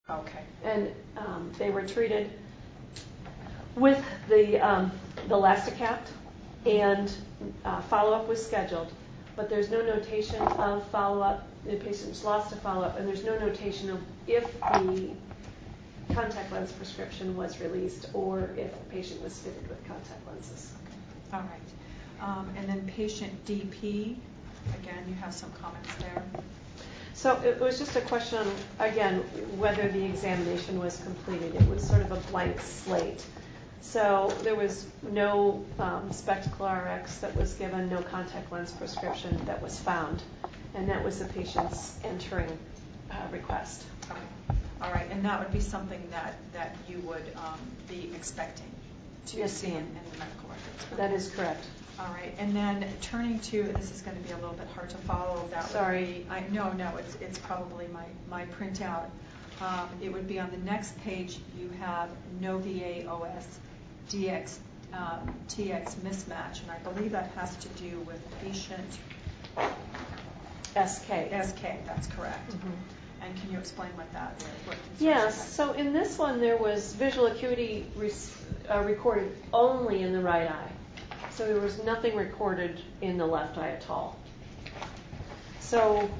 Okay. And they were treated with the Elasticapt, and follow-up was scheduled. But there's no notation of follow-up. The patient's lost to follow-up, and there's no notation of if the contact lens prescription was released or if the patient was fitted with contact lenses. Okay. All right. And then patient DP, again, you have some comments there. So it was just a question on, again, whether the examination was completed. It was sort of a blank slate. So there was no spectacle RX that was given, no contact lens prescription that was found, and that was the patient's entering request. Okay. All right, and that would be something that you would be expecting to see in the medical records. Okay. That is correct. All right, and then turning to, this is going to be a little bit hard to follow. Sorry. No, it's probably my printout. It would be on the next page. You have no VA OS DX TX mismatch, and I believe that has to do with patient SK. That's correct. Mm-hmm. And can you explain what that is? Yes. So in this one, there was visual acuity recorded only in the right eye. So there was nothing recorded in the left eye at all. So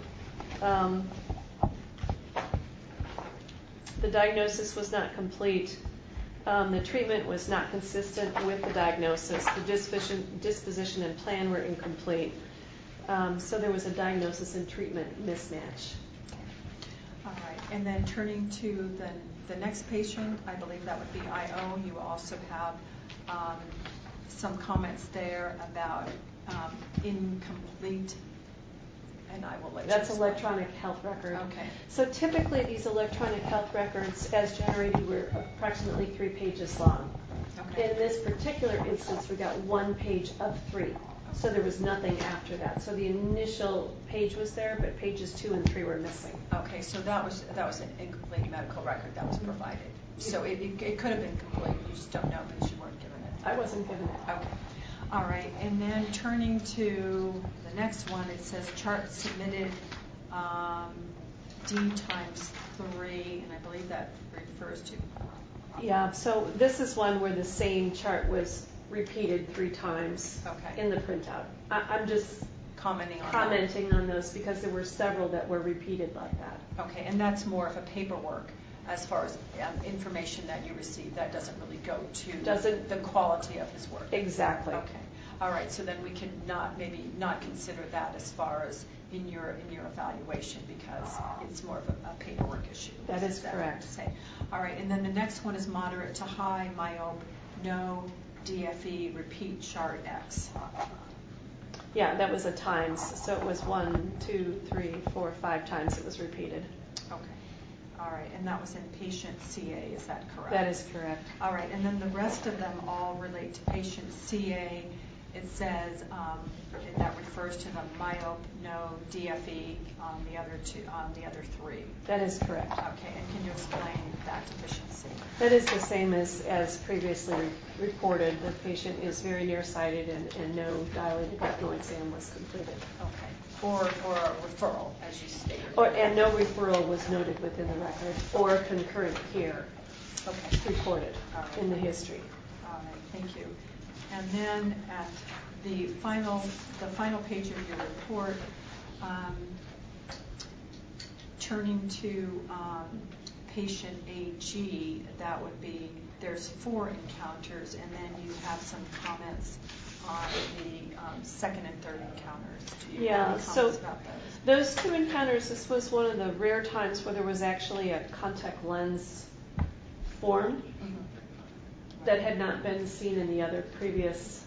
the diagnosis was not complete. The treatment was not consistent with the diagnosis. The disposition and plan were incomplete. So there was a diagnosis and treatment mismatch. All right. And then turning to the next patient, I believe that would be IO. You also have some comments there about incomplete, and I will let you That's explain. electronic health record. Okay. So typically these electronic health records, as generated, were approximately 3 pages long. Okay. In this particular instance, we got 1 page of 3. So there was nothing after that. So the initial page was there, but pages 2 and 3 were missing. Okay, so that was an incomplete medical record that was provided. So it could have been complete. You just don't know because you weren't given it. I wasn't given it. Okay. All right, and then turning to the next one, it says chart submitted D times 3, and I believe that refers to. Yeah, so this is one where the same chart was repeated 3 times in the printout. I'm just commenting on those because there were several that were repeated like that. Okay, and that's more of a paperwork as far as information that you receive. That doesn't really go to the quality of his work. Exactly. Okay. All right, so then we can maybe not consider that as far as in your evaluation because it's more of a paperwork issue. That is correct. All right, and then the next one is moderate to high, myope, no DFE, repeat chart X. Yeah, that was a times. So it was 1, 2, 3, 4, 5 times it was repeated. Okay. All right, and that was in patient CA, is that correct? That is correct. All right, and then the rest of them all relate to patient CA. It says that refers to the myope, no DFE on the other 3. That is correct. Okay, and can you explain that deficiency? That is the same as previously reported. The patient is very nearsighted and no dilated retinal exam was completed. Okay. Or a referral, as you stated. And no referral was noted within the record or concurrent care reported in the history. All right, thank you. And then at the final page of your report, turning to patient AG, that would be, there's 4 encounters, and then you have some comments on the second and third encounters. Do you have any comments about those 2 encounters, this was one of the rare times where there was actually a contact lens formed that had not been seen in the other previous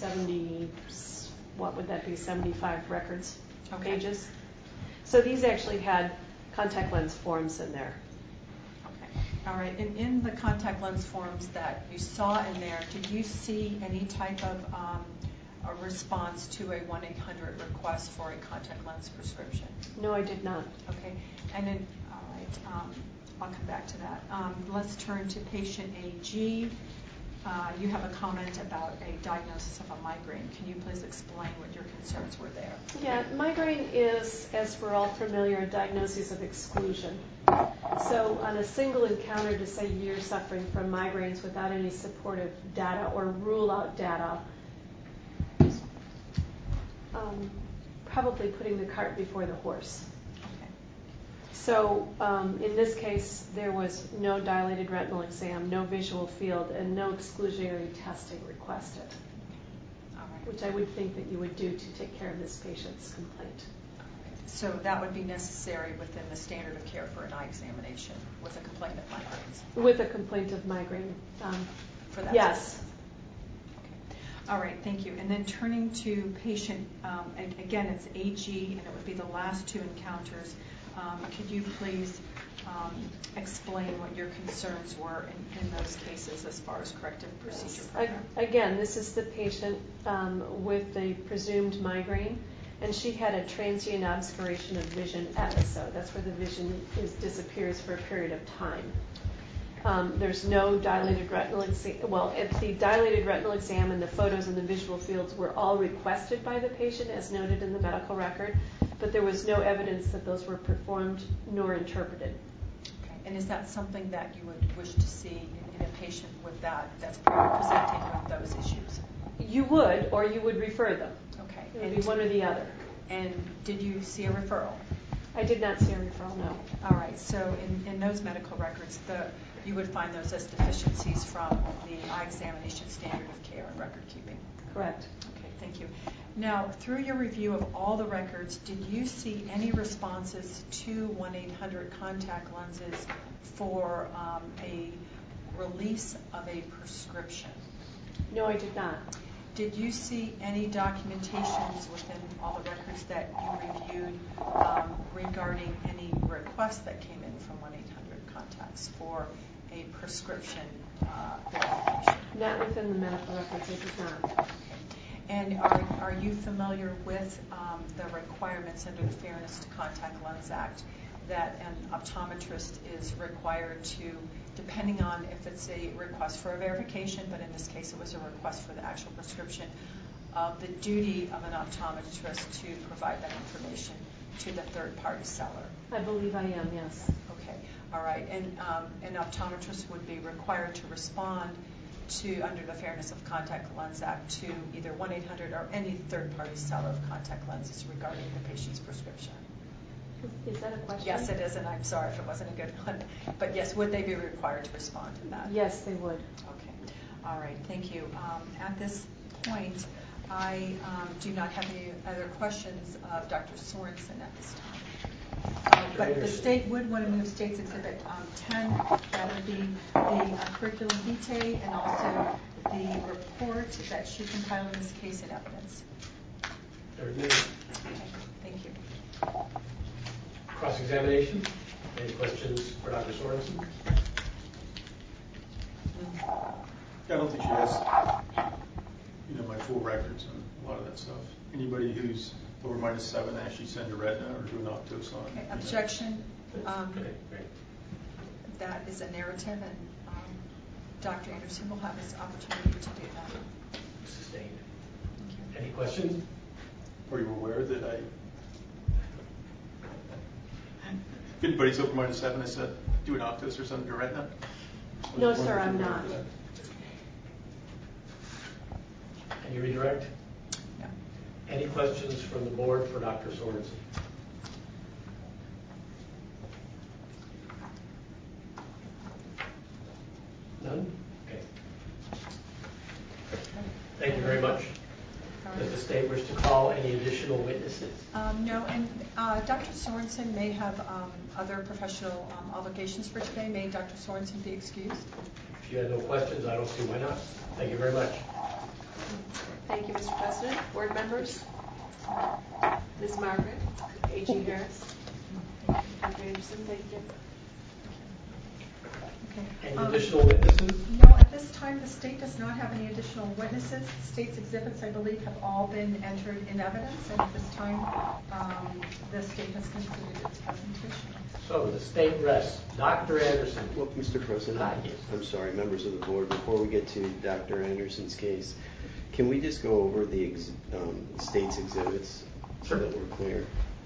75 records pages. So these actually had contact lens forms in there. Okay. All right. And in the contact lens forms that you saw in there, did you see any type of a response to a 1-800 request for a contact lens prescription? No, I did not. Okay. And then, all right, I'll come back to that. Let's turn to patient AG. you have a comment about a diagnosis of a migraine. Can you please explain what your concerns were there? Yeah, migraine is, as we're all familiar, a diagnosis of exclusion. So on a single encounter to say you're suffering from migraines without any supportive data or rule-out data, probably putting the cart before the horse. Okay. So in this case, there was no dilated retinal exam, no visual field, and no exclusionary testing requested, All right. which I would think that you would do to take care of this patient's complaint. So that would be necessary within the standard of care for an eye examination with a complaint of migraines? With a complaint of migraine. For that? Yes. Okay. All right, thank you. And then turning to patient, again, it's AG, and it would be the last two encounters. Could you please explain what your concerns were in those cases as far as corrective procedure program? Again, this is the patient with the presumed migraine, and she had a transient obscuration of vision episode. That's where the vision disappears for a period of time. There's no dilated retinal exam. Well, the dilated retinal exam and the photos and the visual fields were all requested by the patient, as noted in the medical record, but there was no evidence that those were performed nor interpreted. Okay. And is that something that you would wish to see in a patient with that's presenting with those issues? You would, or you would refer them. Okay. It would be one or the other. And did you see a referral? I did not see a referral, no. All right. So in those medical records, you would find those as deficiencies from the eye examination standard of care and record keeping? Correct. Okay, thank you. Now, through your review of all the records, did you see any responses to 1-800 contact lenses for a release of a prescription? No, I did not. Did you see any documentations within all the records that you reviewed regarding any requests that came in from 1-800 contacts for a prescription verification? Not within the medical records, I did not. Okay. And are you familiar with the requirements under the Fairness to Contact Lens Act that an optometrist is required to, depending on if it's a request for a verification, but in this case it was a request for the actual prescription, the duty of an optometrist to provide that information to the third-party seller? I believe I am, yes. Okay, all right. And an optometrist would be required to respond to, under the Fairness of Contact Lens Act, to either 1-800 or any third-party seller of contact lenses regarding the patient's prescription. Is that a question? Yes, it is, and I'm sorry if it wasn't a good one. But yes, would they be required to respond to that? Yes, they would. Okay. All right, thank you. At this point, I do not have any other questions of Dr. Sorensen at this time. But the state would want to move State's Exhibit 10. That would be the curriculum vitae and also the report that she compiled in this case in evidence. Very good. Okay, thank you. Cross-examination. Any questions for Dr. Sorensen? I don't think she has, my full records on a lot of that stuff. Anybody who's over -7 actually send a retina or do an optos on. Okay, objection. Okay, great. That is a narrative, and Dr. Anderson will have his opportunity to do that. Sustained. Any questions? Are you aware that if anybody's over -7, I said, do an optos or send a retina? No, sir, I'm not. Can you redirect? No. Any questions from the board for Dr. Sorensen? None? Okay. Thank you very much. Does the state wish to call any additional witnesses? No, and Dr. Sorensen may have other professional obligations for today. May Dr. Sorensen be excused? If you have no questions, I don't see why not. Thank you very much. Thank you, Mr. President. Board members, Ms. Margaret, A.G. Harris, Dr. Anderson, thank you. Okay. Any additional witnesses? No, at this time, the state does not have any additional witnesses. The state's exhibits, I believe, have all been entered in evidence, and at this time, the state has concluded its presentation. So the state rests. Dr. Anderson. Well, Mr. President, Yes. I'm sorry, members of the board, before we get to Dr. Anderson's case, can we just go over the state's exhibits so that we're clear?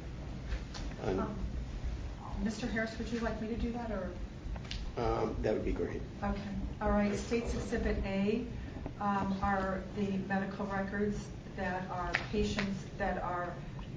Mr. Harris, would you like me to do that, or? That would be great. Okay. All right. State's Exhibit A are the medical records that are patients that are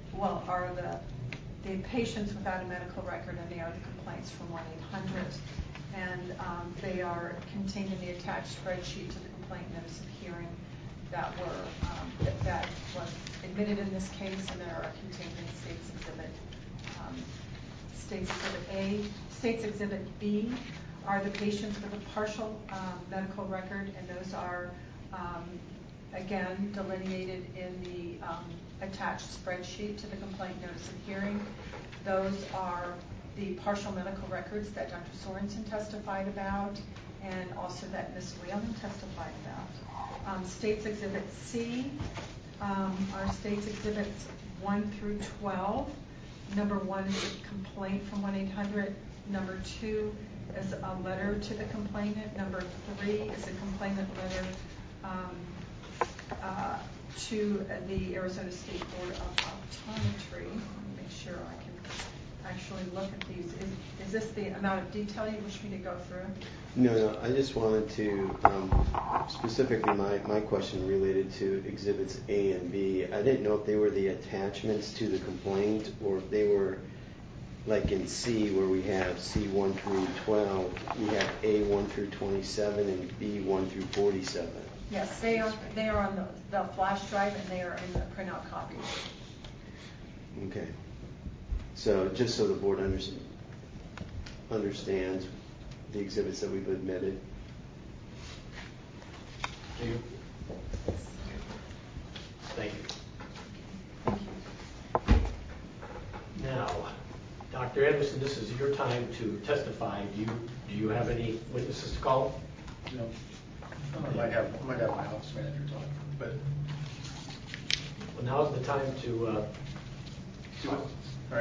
the patients without a medical record, and they are the complaints from 1-800, and they are contained in the attached spreadsheet to the complaint notice of hearing that was admitted in this case, and they are contained in State's Exhibit. State's Exhibit A. State's Exhibit B are the patients with a partial medical record, and those are, again, delineated in the attached spreadsheet to the complaint notice of hearing. Those are the partial medical records that Dr. Sorensen testified about, and also that Ms. Whalen testified about. State's Exhibit C are State's Exhibits 1 through 12. Number 1 is a complaint from 1-800. Number 2 is a letter to the complainant. Number 3 is a complainant letter to the Arizona State Board of Optometry. Let me make sure I can actually look at these. Is this the amount of detail you wish me to go through? No, I just wanted to, specifically my question related to Exhibits A and B. I didn't know if they were the attachments to the complaint or if they were like in C, where we have C 1 through 12, we have A 1 through 27 and B 1 through 47. Yes, they are on the flash drive, and they are in the printout copies. Okay. So just so the board understands the exhibits that we've admitted. Do you? Thank you. Thank you. Now, Dr. Anderson, this is your time to testify. Do you have any witnesses to call? No. I might have my office manager talk, but Well, now's the time to do it. All right.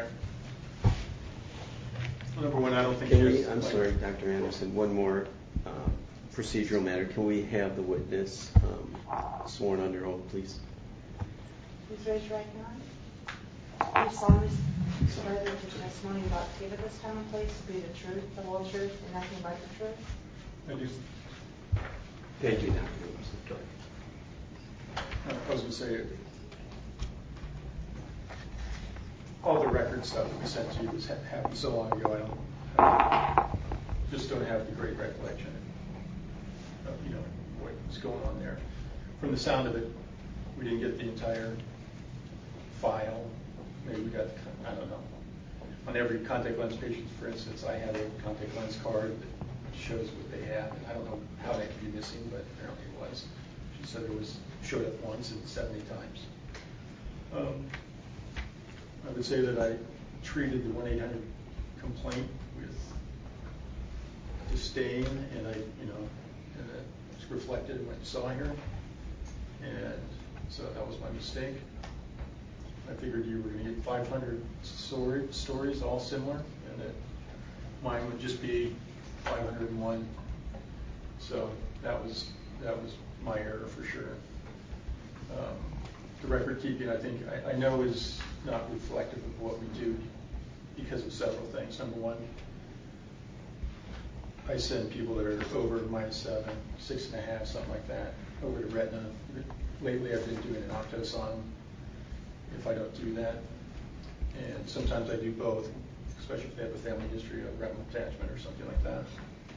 Well, number one, I don't think I'm sorry, Dr. Anderson, one more procedural matter. Can we have the witness sworn under oath, please? Please raise your right hand. You solemnly swear that your testimony about to give at this time and place will be the truth, the whole truth, and nothing but the truth? I do. Thank you, Dr. Anderson. I was going to say, all the record stuff that we sent to you happened so long ago. I just don't have the great recollection of what was going on there. From the sound of it, we didn't get the entire file. Maybe we got, I don't know. On every contact lens patient, for instance, I have a contact lens card that shows what they have. And I don't know how that could be missing, but apparently it was. She said it showed up once and 70 times. I would say that I treated the 1-800 complaint with disdain, and it's reflected in what you saw here. And so that was my mistake. I figured you were going to get 500 stories, all similar, and that mine would just be 501. So that was my error for sure. The record keeping, I know, is not reflective of what we do because of several things. Number one, I send people that are over -7, 6.5, something like that, over to retina. Lately, I've been doing an Optos on them if I don't do that. And sometimes I do both, especially if they have a family history of retinal detachment or something like that.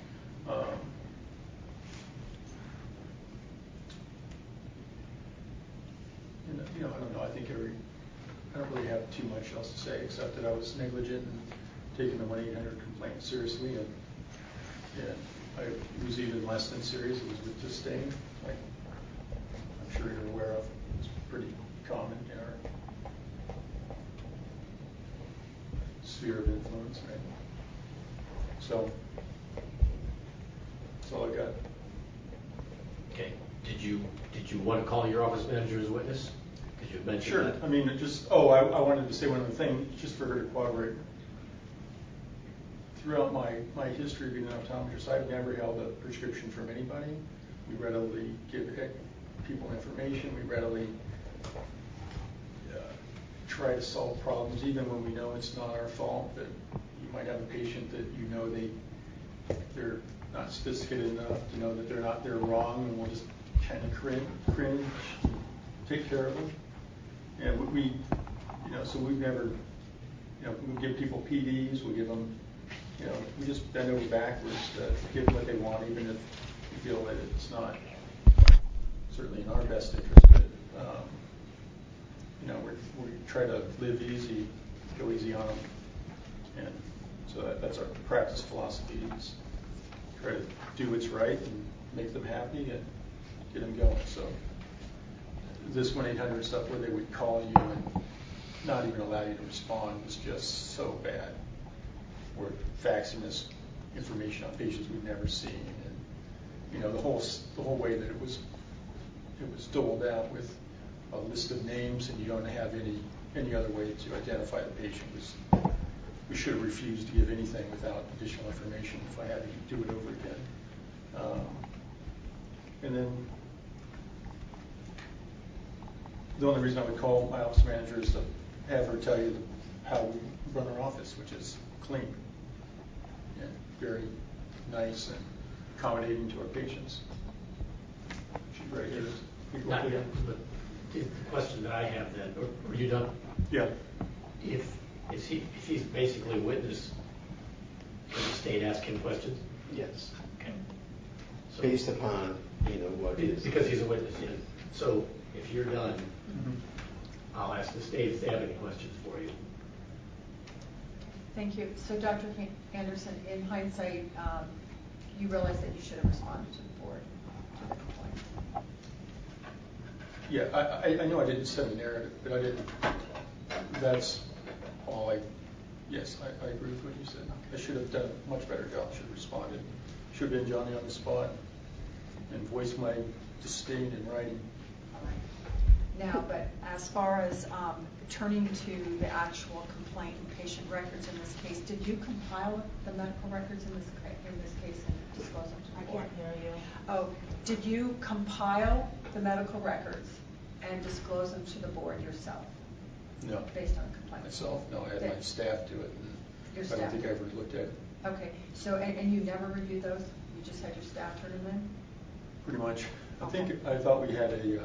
I don't know. I don't really have too much else to say except that I was negligent in taking the 1-800 complaint seriously, and it was even less than serious. It was with disdain, like I'm sure you're aware of. It's pretty common in our sphere of influence, right? So That's all I got. Okay. Did you want to call your office manager as a witness? Because you mentioned Sure. that. I mean, I wanted to say one other thing, just for her to corroborate. Throughout my history of being an optometrist, I've never held a prescription from anybody. We readily give people information. We readily try to solve problems, even when we know it's not our fault. That you might have a patient that you know they're not sophisticated enough to know that they're wrong, and we'll just kind of cringe, take care of them. And we so we've never, we give people PDs, we give them, we just bend over backwards to give them what they want, even if we feel that it's not certainly in our best interest. But we try to live easy, go easy on them, and so that's our practice philosophy: is try to do what's right and make them happy and get them going. So this 1-800 stuff where they would call you and not even allow you to respond was just so bad. We're faxing us information on patients we've never seen, and the whole way that it was doled out with a list of names, and you don't have any other way to identify the patient. We should have refused to give anything without additional information if I had to do it over again. And then the only reason I would call my office manager is to have her tell you how we run our office, which is clean and very nice and accommodating to our patients. She's right here. Not yet, but the question that I have then, are you done? Yeah. If he's basically a witness, does the state ask him questions? Yes. Okay. So, Based upon, what is. Because he's a witness, yeah. So if you're done, I'll ask the state if they have any questions for you. Thank you. So Dr. Anderson, in hindsight, you realize that you should have responded to the board, to the complaint. Yeah, I know I didn't send a narrative, but I didn't. That's all yes, I agree with what you said. I should have done a much better job. Should have responded. Should have been Johnny on the spot and voiced my disdain in writing. All right. Now, but as far as turning to the actual complaint and patient records in this case, did you compile the medical records in this case and disclose them to the board? I can't hear you. Oh, did you compile the medical records and disclose them to the board yourself? No. Based on complaint? Myself? No, I had my staff do it. Your I staff? don't think I ever looked at it. Okay. So, and you never reviewed those? You just had your staff turn them in? Pretty much. Okay. I thought we had a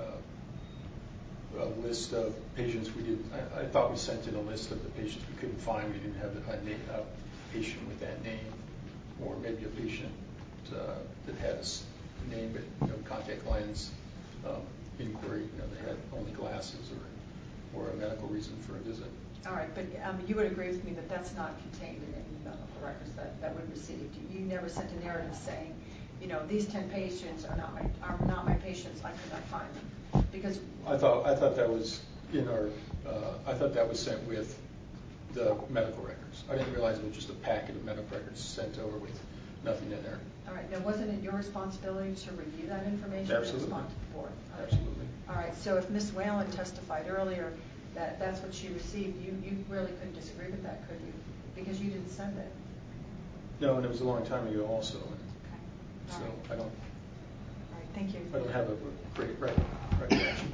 list of patients we did. I thought we sent in a list of the patients we couldn't find. We didn't have a patient with that name, or maybe a patient that has a name but no contact lens inquiry. They had only glasses or a medical reason for a visit. All right, but you would agree with me that that's not contained in any medical records that we received. You never sent a narrative saying, these 10 patients are not my patients. I could not find them because I thought that was in our. I thought that was sent with the medical records. I didn't realize it was just a packet of medical records sent over with nothing in there. All right. Now, wasn't it your responsibility to review that information Absolutely. and respond to the board? Absolutely. All right. So if Ms. Whalen testified earlier that that's what she received, you really couldn't disagree with that, could you? Because you didn't send it. No, and it was a long time ago also. Okay. All So right. I don't. All right. Thank you. I don't have a great recollection.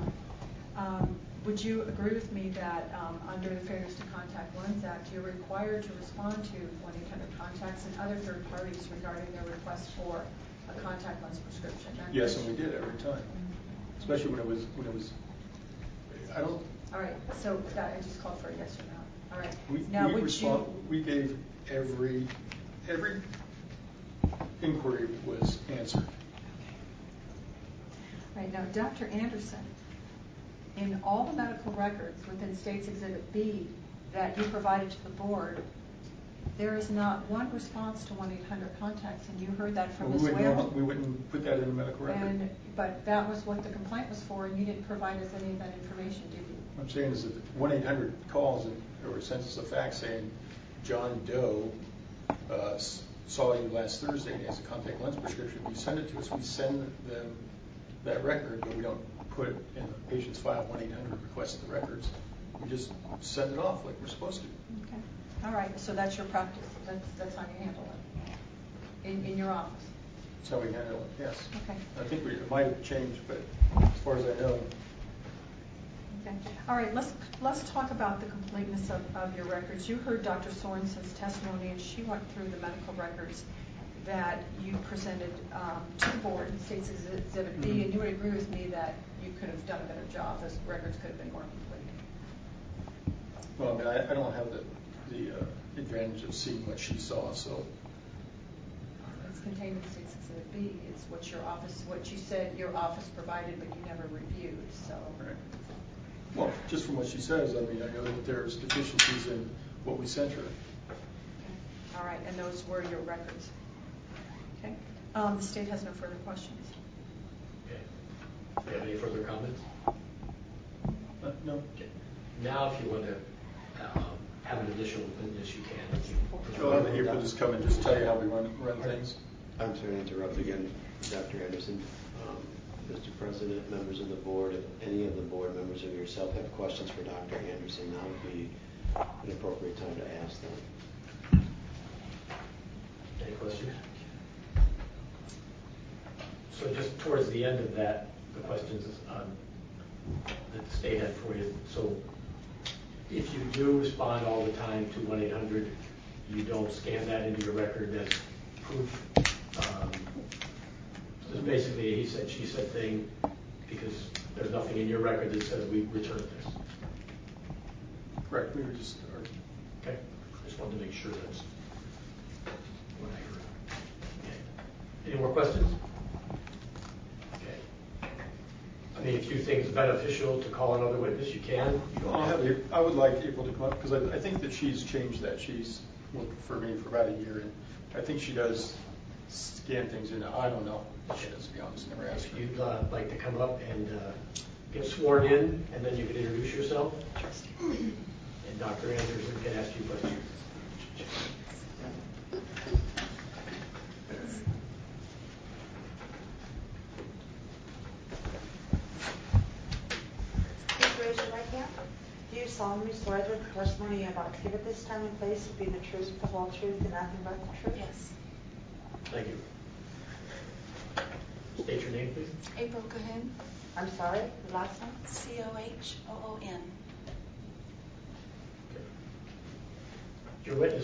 Would you agree with me that under the Fairness to Contact Lens Act, you're required to respond to 1-800 contacts and other third parties regarding their request for a contact lens prescription? Yes, and we did every time, especially when it was. I don't. All right. So that I just called for a yes or no. All right. We gave every inquiry was answered. All right. Now, Dr. Anderson, in all the medical records within States Exhibit B that you provided to the board, there is not one response to 1-800 contacts, and you heard that from Ms. Whalen. We wouldn't put that in the medical record. But that was what the complaint was for, and you didn't provide us any of that information, did you? What I'm saying is that 1-800 calls or sends us a fax saying John Doe saw you last Thursday and has a contact lens prescription, you send it to us. We send them that record, but we don't put in the patient's file 1-800 request the records. We just send it off like we're supposed to. Okay. All right, so that's your practice. That's how you handle it in your office. That's how we handle it, yes. Okay. I think it might have changed, but as far as I know. Okay. All right, let's talk about the completeness of your records. You heard Dr. Sorensen's testimony, and she went through the medical records that you presented to the board in State's Exhibit B, and you would agree with me that you could have done a better job. Those records could have been more complete. Well, I mean, I don't have the advantage of seeing what she saw, so. It's contained in State's Exhibit B. It's what you said your office provided, but you never reviewed. So. Right. Well, just from what she says, I mean, I know that there's deficiencies in what we sent her. Okay. All right, and those were your records. Okay. The state has no further questions. Okay. Do you have any further comments? No. Okay. Now, if you want to have an additional witness, you can. Well, I'm here to just come and just tell you how we run things. I'm sorry to interrupt again, Dr. Anderson. Mr. President, members of the board, if any of the board members or yourself have questions for Dr. Anderson, now would be an appropriate time to ask them. Any questions? So just towards the end of that, the questions that the state had for you. So if you do respond all the time to 1-800, you don't scan that into your record as proof. So basically a he said, she said thing, because there's nothing in your record that says we returned this. Right, we were just. Okay, just wanted to make sure that's what I heard. Okay. Any more questions? Okay. I mean, if you think it's beneficial to call another witness, you can. You don't have to. I would like April to come up, because I think that she's changed that. She's worked for me for about a year, and I think she does scan things in. I don't know. She does, to be honest, never asked her. If you'd like to come up and get sworn in, and then you can introduce yourself. And Dr. Anderson can ask you questions. Please raise your right hand. Do you solemnly swear that the testimony you are about to give at this time and place will be the truth, the whole truth, and nothing but the truth? Yes. Thank you. State your name, please. April Cahoon, I'm sorry, the last one? Cohoon. Okay. Your witness.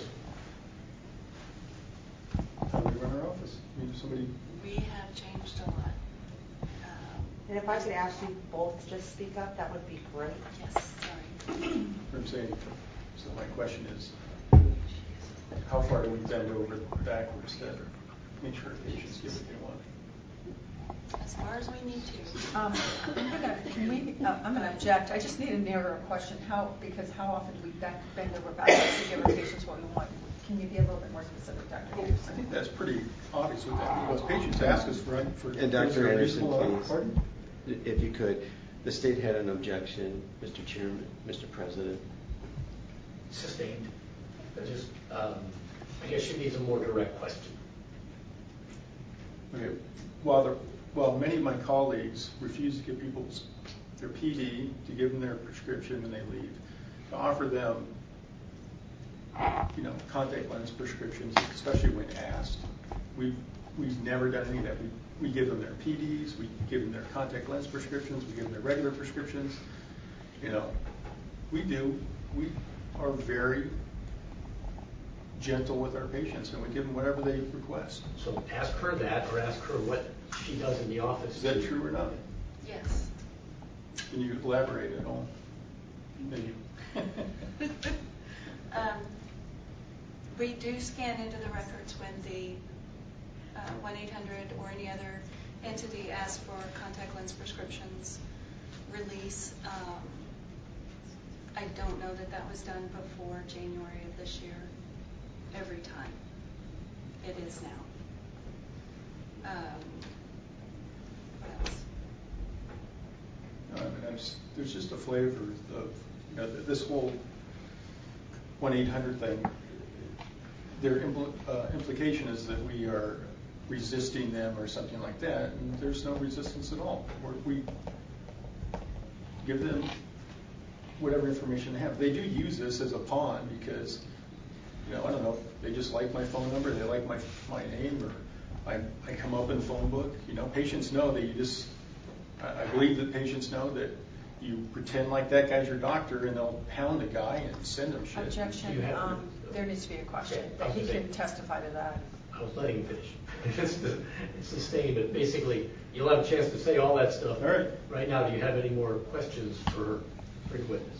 How do we run our office? I mean, somebody. We have changed a lot. And if I could ask you both to just speak up, that would be great. Yes, sorry. I'm saying, so my question is, how far do we bend over backwards to make sure patients get what they want? As far as we need to. I'm going to object. I just need a narrower question. Because how often do we bend over backwards to give our patients what we want? Can you be a little bit more specific, Dr. Anderson? I think that's pretty obvious what that means. Patients ask us for And Dr. Anderson, please, pardon? if you could, the state had an objection, Mr. Chairman, Mr. President. Sustained. But just, I guess she needs a more direct question. Okay. Well, many of my colleagues refuse to give people their PD, to give them their prescription when they leave, to offer them, contact lens prescriptions, especially when asked. We've never done any of that. We give them their PDs, we give them their contact lens prescriptions, we give them their regular prescriptions. We are very gentle with our patients, and we give them whatever they request. So ask her that, or ask her what she does in the office. Is that true or not? Yes. Can you elaborate at all? Maybe. We do scan into the records when the 1-800 or any other entity asks for contact lens prescriptions release. I don't know that was done before January of this year. Every time. It is now. What else? There's just a flavor of this whole 1-800 thing. their implication is that we are resisting them or something like that, and there's no resistance at all. We give them whatever information they have. They do use this as a pawn because, I don't know, they just like my phone number, they like my name, or I come up in the phone book. Patients know that you just, I believe that patients know that you pretend like that guy's your doctor, and they'll pound the guy and send him shit. Objection. There needs to be a question. He can testify to that. I was letting him finish. It's sustained, but basically, you'll have a chance to say all that stuff. All right. Right now, do you have any more questions for your witness?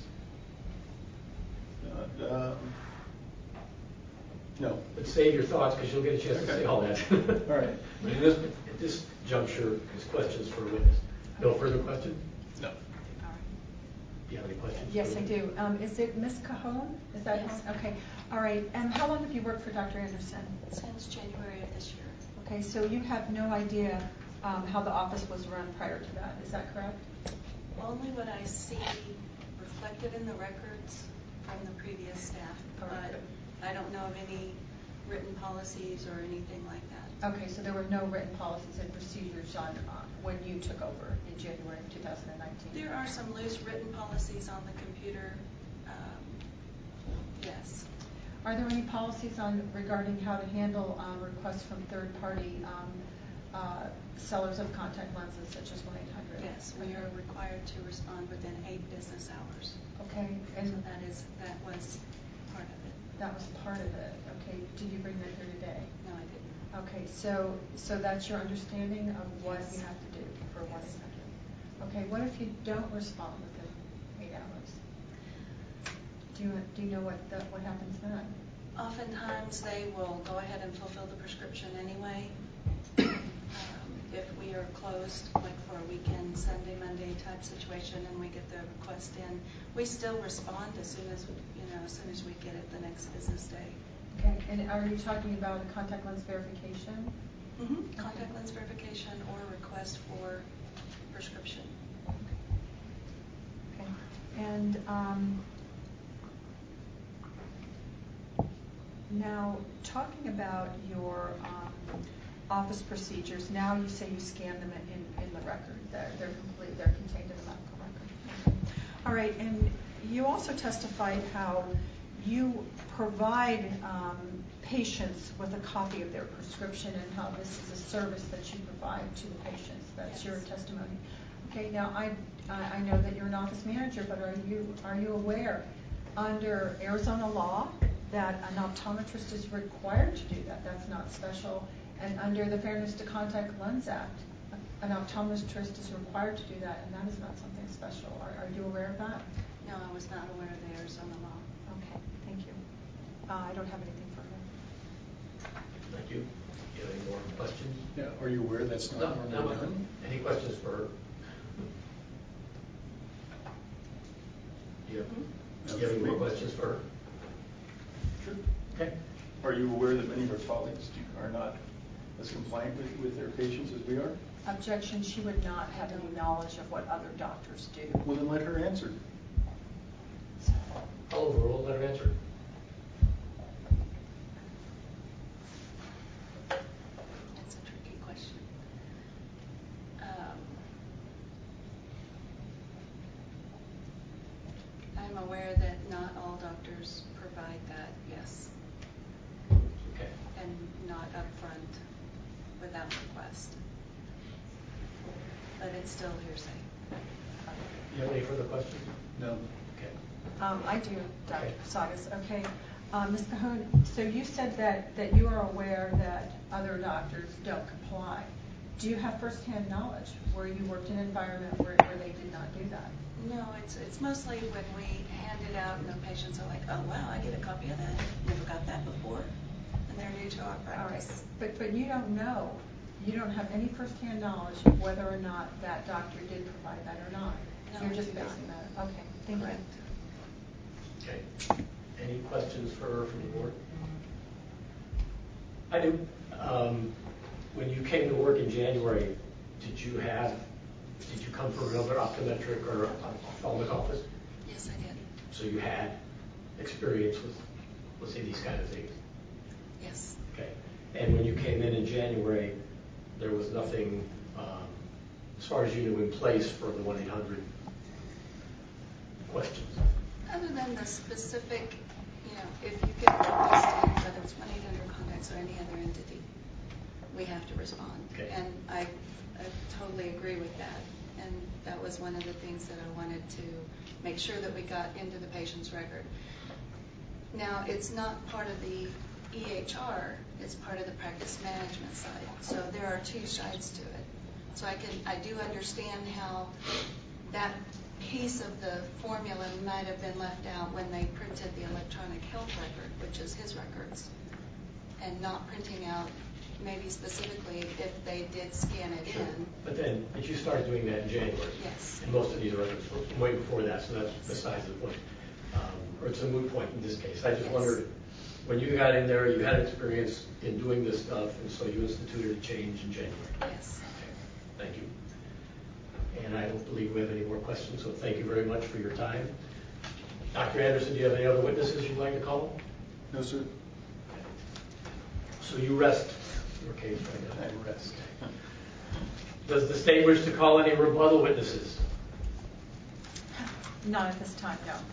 No. But save your thoughts, because you'll get a chance to say all that. All right. But at this juncture, is questions for a witness. No further questions? No. All right. Do you have any questions? Yes, I do. Is it Ms. Cajon? Is that Yes. Okay. All right. How long have you worked for Dr. Anderson? Since January of this year. Okay, so you have no idea how the office was run prior to that. Is that correct? Only what I see reflected in the records from the previous staff, All right. but I don't know of any written policies or anything like that. Okay, so there were no written policies and procedures on when you took over in January of 2019. There are some loose written policies on the computer. Yes. Are there any policies regarding how to handle requests from third-party sellers of contact lenses, such as 1-800? Yes, we are required to respond within 8 business hours. Okay, and So that was part of it. that was part of it. Okay, did you bring that here today? No, I didn't. Okay, so that's your understanding of what Yes. you have to do for Yes. 1-800. Okay, what if you don't respond within 8 hours? Do you know what happens then? Oftentimes, they will go ahead and fulfill the prescription anyway. If we are closed, like for a weekend, Sunday, Monday type situation, and we get the request in, we still respond as soon as we get it the next business day. Okay, and are you talking about a contact lens verification? Mm-hmm. Contact lens verification or a request for prescription. Okay, and now talking about your office procedures, now you say you scan them in the record. They're complete. They're contained in the medical record. Okay. All right, and you also testified how you provide patients with a copy of their prescription and how this is a service that you provide to the patients. That's your testimony. Okay, now I know that you're an office manager, but are you aware under Arizona law that an optometrist is required to do that? That's not special. And under the Fairness to Contact Lens Act, an optometrist is required to do that, and that is not something special. Are you aware of that? No, I was not aware of the Arizona law. Okay, thank you. I don't have anything further. Thank you. Do you have any more questions? Yeah. Are you aware that's not normally done? Any questions for her? Do you have any more questions for her? Sure. Okay. Are you aware that many of our colleagues are not as compliant with their patients as we are? Objection, she would not have any knowledge of what other doctors do. Well, then let her answer. I'll overrule, let her answer. That's a tricky question. I'm aware that not all doctors provide that, yes. Okay. And not upfront without request. But it's still hearsay. Do you have any further questions? No. Okay. I do, Dr. Okay. Posadas. Okay. Ms. Cajon, so you said that you are aware that other doctors don't comply. Do you have firsthand knowledge where you worked in an environment where they did not do that? No, it's mostly when we hand it out and the patients are like, oh, wow, I get a copy of that. Never got that before. And they're new to our practice. All right. But you don't know. You don't have any firsthand knowledge of whether or not that doctor did provide that or not. No, You're I just do not. basing that. Okay. Thank you. Correct. Okay. Any questions for her from the board? I do. When you came to work in January, did you come from another optometric or ophthalmic office? Yes, I did. So you had experience with, let's say, these kind of things? Yes. Okay. And when you came in January, there was nothing, as far as you knew, in place for the 1-800 questions? Other than the specific, if you get requested, whether it's 1-800 contacts or any other entity, we have to respond. Okay. And I totally agree with that. And that was one of the things that I wanted to make sure that we got into the patient's record. Now, it's not part of the EHR, it's part of the practice management side. So there are two sides to it. So I do understand how that piece of the formula might have been left out when they printed the electronic health record, which is his records, and not printing out maybe specifically if they did scan it in. But you started doing that in January. Yes. And most of these records were way before that, so that's besides the point. Or it's a moot point in this case. I just wondered, when you got in there, you had experience in doing this stuff, and so you instituted a change in January. Yes. Okay. Thank you. And I don't believe we have any more questions, so thank you very much for your time. Dr. Anderson, do you have any other witnesses you'd like to call? No, sir. Okay. So you rest your case right now. I rest. Does the state wish to call any rebuttal witnesses? Not at this time, no.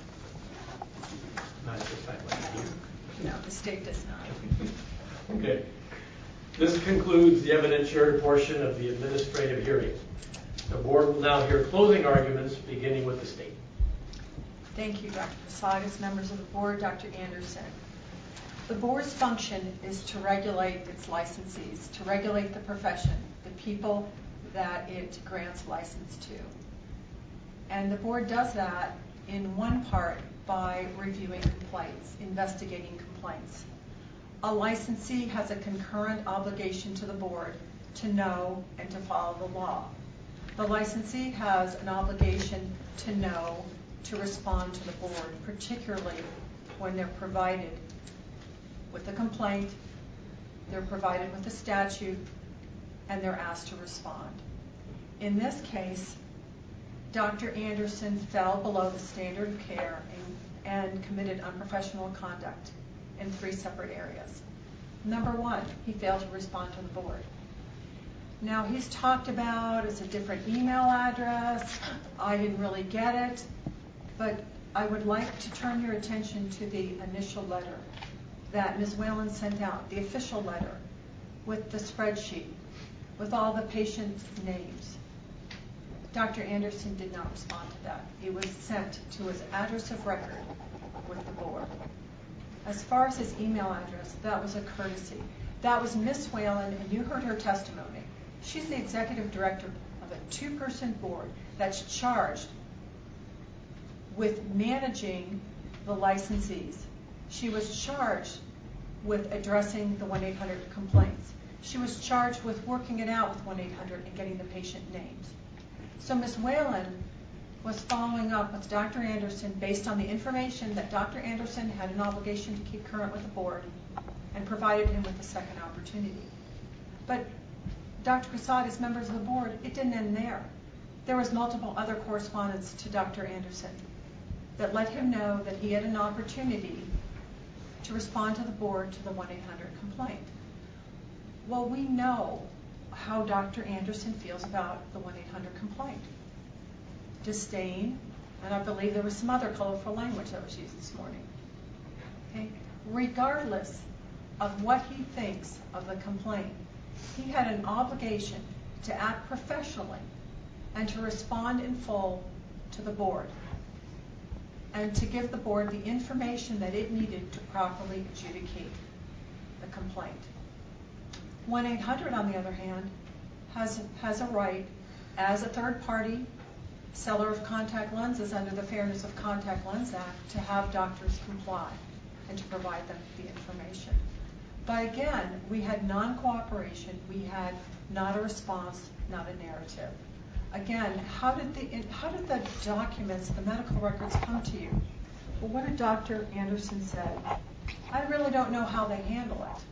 Not at this time, like you. No, the state does not. Okay. This concludes the evidentiary portion of the administrative hearing. The board will now hear closing arguments, beginning with the state. Thank you, Dr. Posadas, members of the board, Dr. Anderson. The board's function is to regulate its licensees, to regulate the profession, the people that it grants license to. And the board does that in one part by reviewing complaints, investigating complaints. A licensee has a concurrent obligation to the board to know and to follow the law. The licensee has an obligation to know, to respond to the board, particularly when they're provided with a complaint, they're provided with a statute, and they're asked to respond. In this case, Dr. Anderson fell below the standard of care and committed unprofessional conduct in 3 separate areas. Number 1, he failed to respond to the board. Now, he's talked about it's a different email address. I didn't really get it. But I would like to turn your attention to the initial letter that Ms. Whalen sent out, the official letter with the spreadsheet, with all the patients' names. Dr. Anderson did not respond to that. It was sent to his address of record with the board. As far as his email address, that was a courtesy. That was Ms. Whalen, and you heard her testimony. She's the executive director of a 2-person board that's charged with managing the licensees. She was charged with addressing the 1-800 complaints. She was charged with working it out with 1-800 and getting the patient names. So Ms. Whalen was following up with Dr. Anderson based on the information that Dr. Anderson had an obligation to keep current with the board and provided him with a second opportunity. But Dr. Posadas, members of the board, it didn't end there. There was multiple other correspondence to Dr. Anderson that let him know that he had an opportunity to respond to the board to the 1-800 complaint. Well, we know how Dr. Anderson feels about the 1-800 complaint. Disdain, and I believe there was some other colorful language that was used this morning. Okay? Regardless of what he thinks of the complaint, he had an obligation to act professionally and to respond in full to the board and to give the board the information that it needed to properly adjudicate the complaint. 1-800, on the other hand, has a right as a third-party seller of contact lenses under the Fairness of Contact Lens Act to have doctors comply and to provide them the information. But again, we had non-cooperation, we had not a response, not a narrative. Again, how did the documents, the medical records come to you? Well, what did Dr. Anderson say? I really don't know how they handle it.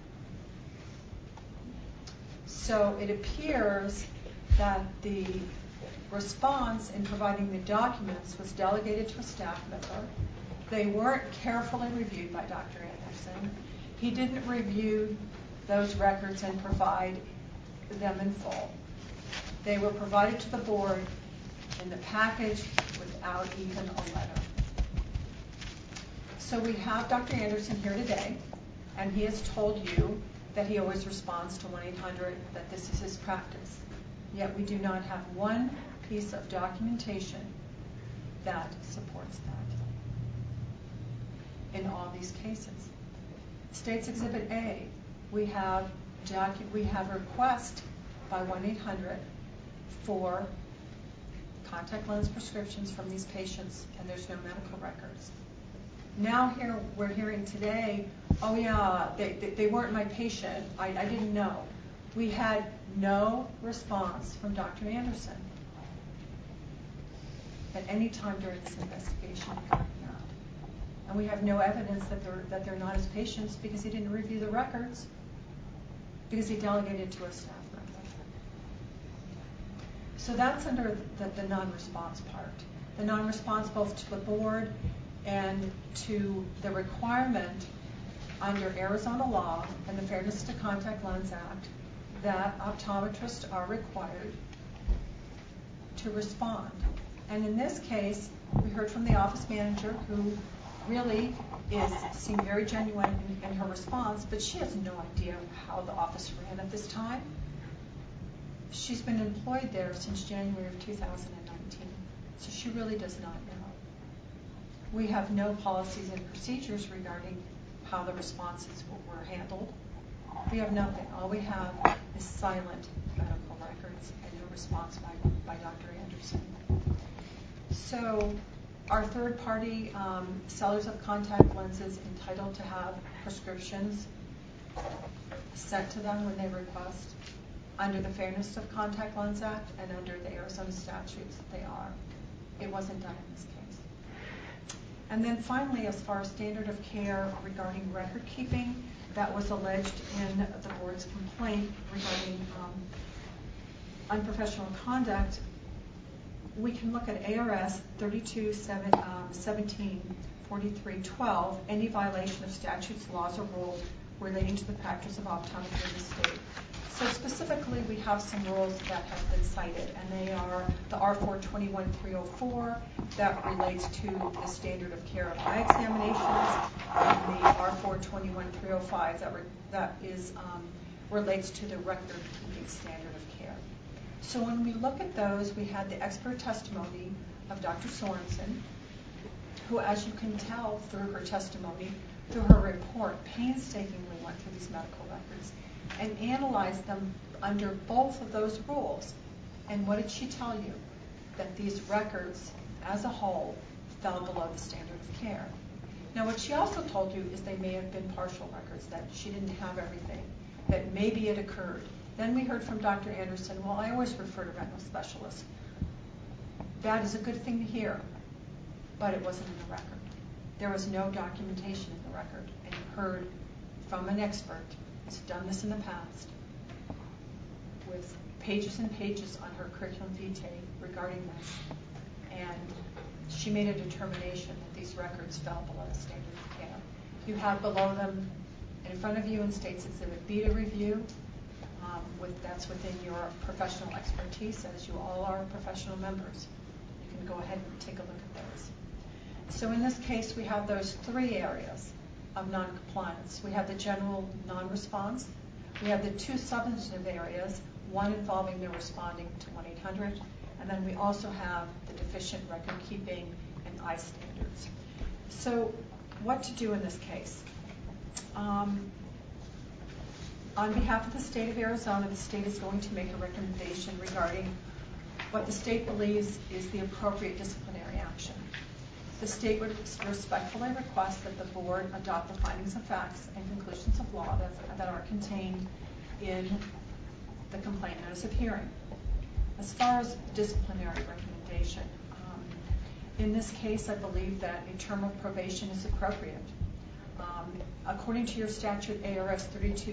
So it appears that the response in providing the documents was delegated to a staff member. They weren't carefully reviewed by Dr. Anderson. He didn't review those records and provide them in full. They were provided to the board in the package without even a letter. So we have Dr. Anderson here today, and he has told you that he always responds to 1-800, that this is his practice. Yet we do not have one piece of documentation that supports that in all these cases. State's Exhibit A, we have a request by 1-800 for contact lens prescriptions from these patients, and there's no medical records. Now here we're hearing today, oh yeah, they weren't my patient. I didn't know. We had no response from Dr. Anderson at any time during this investigation regarding that. And we have no evidence that they're not his patients because he didn't review the records, because he delegated to a staff member. So that's under the non-response part. The non-response both to the board and to the requirement under Arizona law and the Fairness to Contact Lens Act that optometrists are required to respond. And in this case, we heard from the office manager, who really seemed very genuine in her response, but she has no idea how the office ran at this time. She's been employed there since January of 2019, so she really does not know. We have no policies and procedures regarding how the responses were handled. We have nothing. All we have is silent medical records and no response by Dr. Anderson. So are third-party sellers of contact lenses entitled to have prescriptions sent to them when they request under the Fairness of Contact Lens Act and under the Arizona statutes? They are. It wasn't done in this case. And then finally, as far as standard of care regarding record keeping, that was alleged in the board's complaint regarding unprofessional conduct. We can look at ARS 32-17-43-12, any violation of statutes, laws, or rules relating to the practice of optometry in the state. So specifically, we have some rules that have been cited, and they are the R421-304 that relates to the standard of care of eye examinations, and the R421-305 that relates to the record-keeping standard of care. So when we look at those, we had the expert testimony of Dr. Sorensen, who, as you can tell through her testimony, through her report, painstakingly went through these medical records and analyzed them under both of those rules. And what did she tell you? That these records, as a whole, fell below the standard of care. Now, what she also told you is they may have been partial records, that she didn't have everything, that maybe it occurred. Then we heard from Dr. Anderson, well, I always refer to retinal specialists. That is a good thing to hear, but it wasn't in the record. There was no documentation in the record, and you heard from an expert who's done this in the past with pages and pages on her curriculum vitae regarding this, and she made a determination that these records fell below the standard of care. You have below them, in front of you in State's Exhibit B to review. That's within your professional expertise, as you all are professional members. You can go ahead and take a look at those. So in this case, we have those three areas of noncompliance. We have the general non-response. We have the two substantive areas, one involving the responding to 1-800, and then we also have the deficient record keeping and eye standards. So what to do in this case? On behalf of the state of Arizona, the state is going to make a recommendation regarding what the state believes is the appropriate disciplinary action. The state would respectfully request that the board adopt the findings of facts and conclusions of law that are contained in the complaint notice of hearing. As far as disciplinary recommendation, in this case, I believe that a term of probation is appropriate. According to your statute, ARS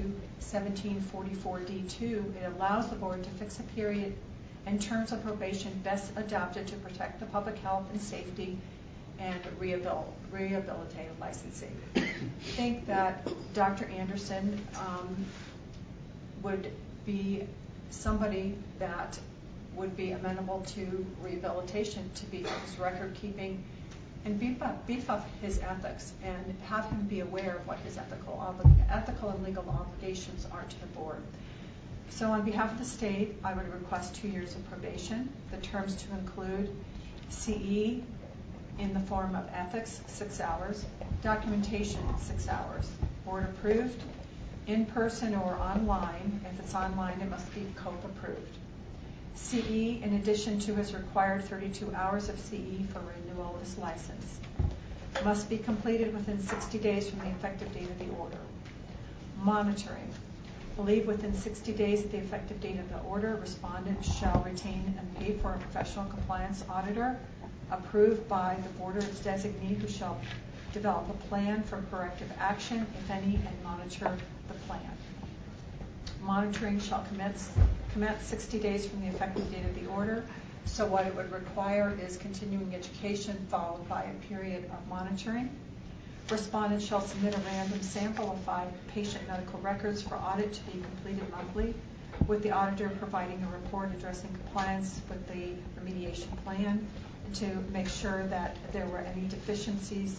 32-17-44-D2, it allows the board to fix a period and terms of probation best adapted to protect the public health and safety and rehabilitative licensing. I think that Dr. Anderson would be somebody that would be amenable to rehabilitation, to beef up his record keeping and beef up his ethics, and have him be aware of what his ethical and legal obligations are to the board. So on behalf of the state, I would request 2 years of probation, the terms to include CE in the form of ethics, 6 hours, documentation, 6 hours, board approved, in person or online. If it's online, it must be COPE approved. CE in addition to his required 32 hours of CE for renewal of his license. Must be completed within 60 days from the effective date of the order. Monitoring. Believe within 60 days of the effective date of the order, respondent shall retain and pay for a professional compliance auditor approved by the board or its designee, who shall develop a plan for corrective action, if any, and monitor the plan. Monitoring shall commence 60 days from the effective date of the order. So what it would require is continuing education followed by a period of monitoring. Respondent shall submit a random sample of 5 patient medical records for audit to be completed monthly, with the auditor providing a report addressing compliance with the remediation plan, and to make sure that there were any deficiencies,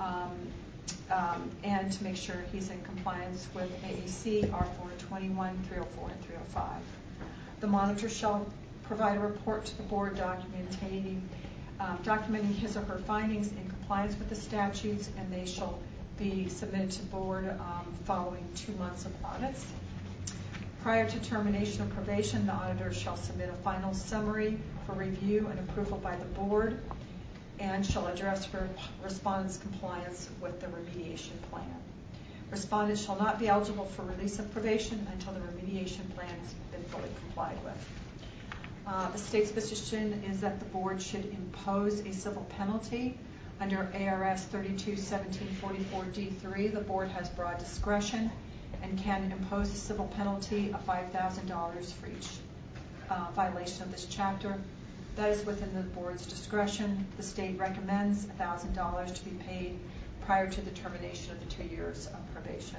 and to make sure he's in compliance with AAC R421, 304, and 305. The monitor shall provide a report to the board documenting his or her findings in compliance with the statutes, and they shall be submitted to board following 2 months of audits. Prior to termination of probation, the auditor shall submit a final summary for review and approval by the board, and shall address respondent's compliance with the remediation plan. Respondent shall not be eligible for release of probation until the remediation plan has been fully complied with. The state's position is that the board should impose a civil penalty. Under ARS 32-1744-D3, the board has broad discretion and can impose a civil penalty of $5,000 for each violation of this chapter. That is within the board's discretion. The state recommends $1,000 to be paid prior to the termination of the 2 years of probation.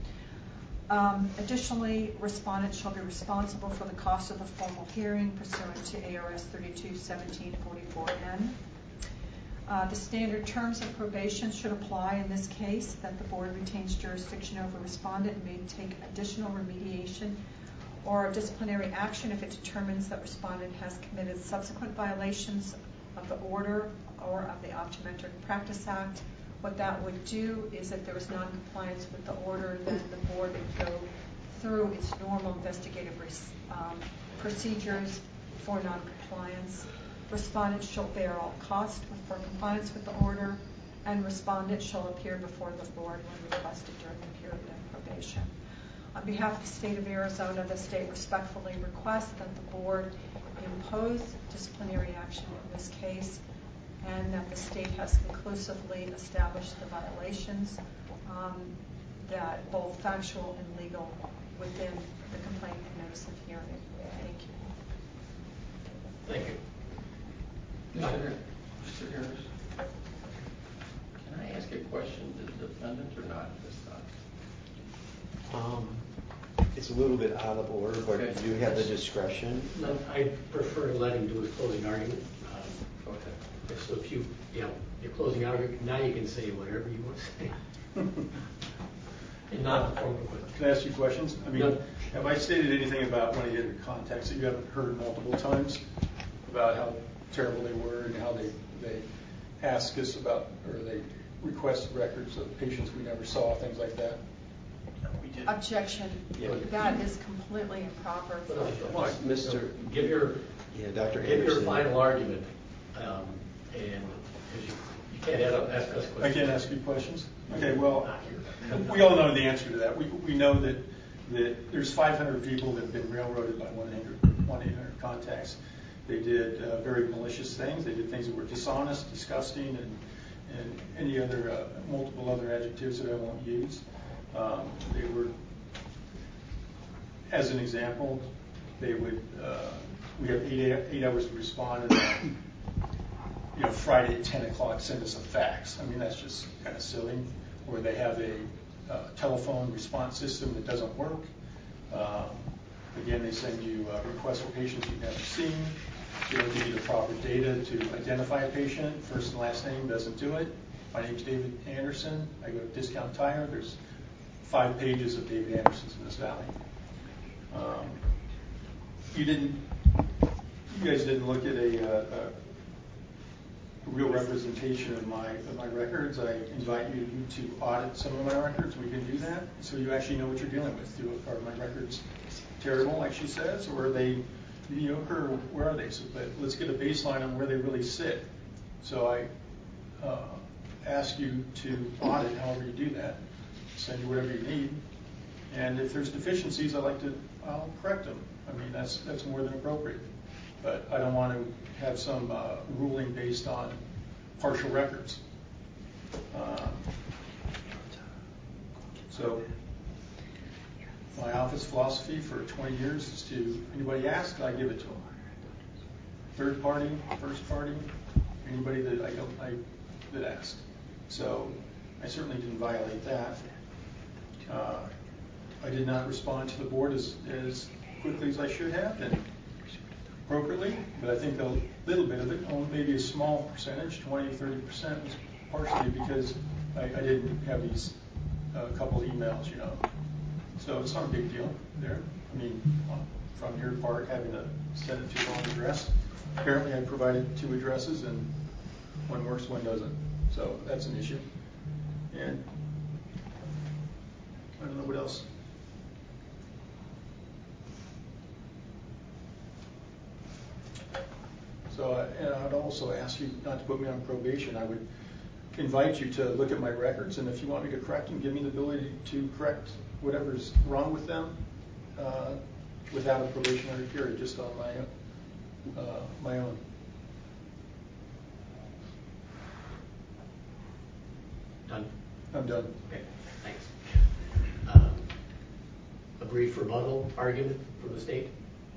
Additionally, respondent shall be responsible for the cost of the formal hearing pursuant to ARS 32-1744-N. The standard terms of probation should apply in this case, that the board retains jurisdiction over respondent and may take additional remediation or disciplinary action if it determines that respondent has committed subsequent violations of the order or of the Optometric Practice Act. What that would do is, if there was non-compliance with the order, then the board would go through its normal investigative procedures for non-compliance. Respondent shall bear all costs for compliance with the order, and respondent shall appear before the board when requested during the period of probation. On behalf of the state of Arizona, the state respectfully requests that the board impose disciplinary action in this case, and that the state has conclusively established the violations, that both factual and legal, within the complaint and notice of hearing. Thank you. Thank you. Mr. Harris, can I ask a question to the defendant or not this time? It's a little bit out of order, but Okay. you have the discretion. No, I prefer to let him do his closing argument. Okay. So if your closing argument, now you can say whatever you want to say. And not the form of question. Can I ask you questions? I mean, No. have I stated anything about when I get in context that you haven't heard multiple times about how terrible they were and how they ask us about, or they request records of patients we never saw, things like that? Objection. Yeah. That is completely improper. Mr. Give your Dr. Give your Anderson. final argument, and because you can't ask us questions. I can't ask you questions? Okay, well, we all know the answer to that. We know that there's 500 people that have been railroaded by 1-800 contacts. They did very malicious things. They did things that were dishonest, disgusting, and any other multiple other adjectives that I won't use. They were, as an example, they would. We have 8 hours to respond, and Friday at 10 o'clock, send us a fax. I mean, that's just kind of silly. Or they have a telephone response system that doesn't work. Again, they send you requests for patients you've never seen. They don't give you the proper data to identify a patient. First and last name doesn't do it. My name's David Anderson. I go to Discount Tire. There's 5 pages of David Andersons in this valley. You guys didn't look at a real representation of my records. I invite you to audit some of my records. We can do that, so you actually know what you're dealing with. Are my records terrible, like she says, or are they mediocre? Where are they? So, but let's get a baseline on where they really sit. So I ask you to audit however you do that. Send you whatever you need, and if there's deficiencies, I'll correct them. I mean, that's more than appropriate. But I don't want to have some ruling based on partial records. So my office philosophy for 20 years is to, anybody asks, I give it to them. Third party, first party, anybody that asked. So I certainly didn't violate that. I did not respond to the board as quickly as I should have and appropriately, but I think a little bit of it, maybe a small percentage, 20-30%, was partially because I didn't have these couple emails, So it's not a big deal there. I mean, from your part, having to send it to the wrong address. Apparently I provided 2 addresses and one works, one doesn't. So that's an issue. And I don't know what else. So I'd also ask you not to put me on probation. I would invite you to look at my records, and if you want me to correct them, give me the ability to correct whatever's wrong with them without a probationary period, just on my own. Done? I'm done. Okay, thanks. A brief rebuttal argument from the state?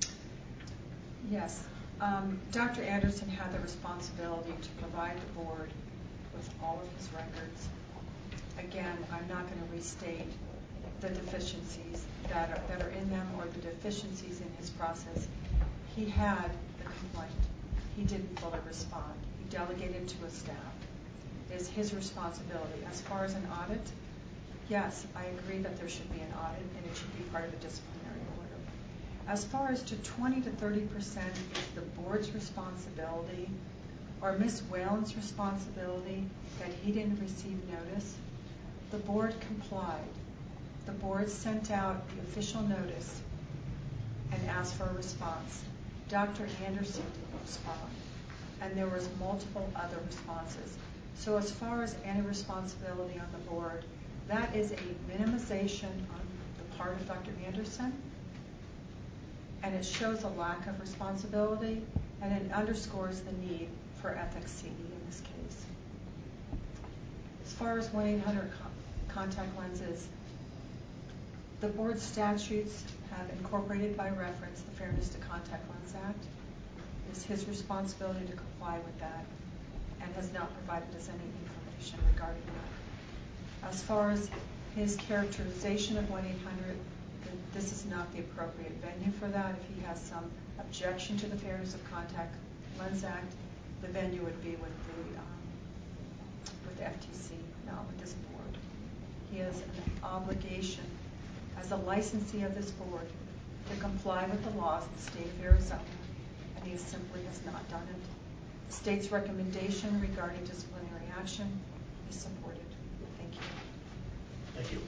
Yes. Dr. Anderson had the responsibility to provide the board with all of his records. Again, I'm not going to restate the deficiencies that are in them or the deficiencies in his process. He had the complaint. He didn't fully respond. He delegated to his staff. It is his responsibility. As far as an audit, yes, I agree that there should be an audit and it should be part of a disciplinary order. As far as to 20 to 30% is the board's responsibility or Ms. Whalen's responsibility that he didn't receive notice, the board complied. The board sent out the official notice and asked for a response. Dr. Anderson didn't respond, and there was multiple other responses. So as far as any responsibility on the board, that is a minimization on the part of Dr. Anderson, and it shows a lack of responsibility, and it underscores the need for ethics CE in this case. As far as 1-800 contact lenses, the board statutes have incorporated by reference the Fairness to Contact Lens Act. It's his responsibility to comply with that and has not provided us any information regarding that. As far as his characterization of 1-800, this is not the appropriate venue for that. If he has some objection to the Fairness of Contact Lens Act, the venue would be with the FTC, not with this board. He has an obligation as a licensee of this board to comply with the laws of the state of Arizona, and he simply has not done it. The state's recommendation regarding disciplinary action is supported. Thank you.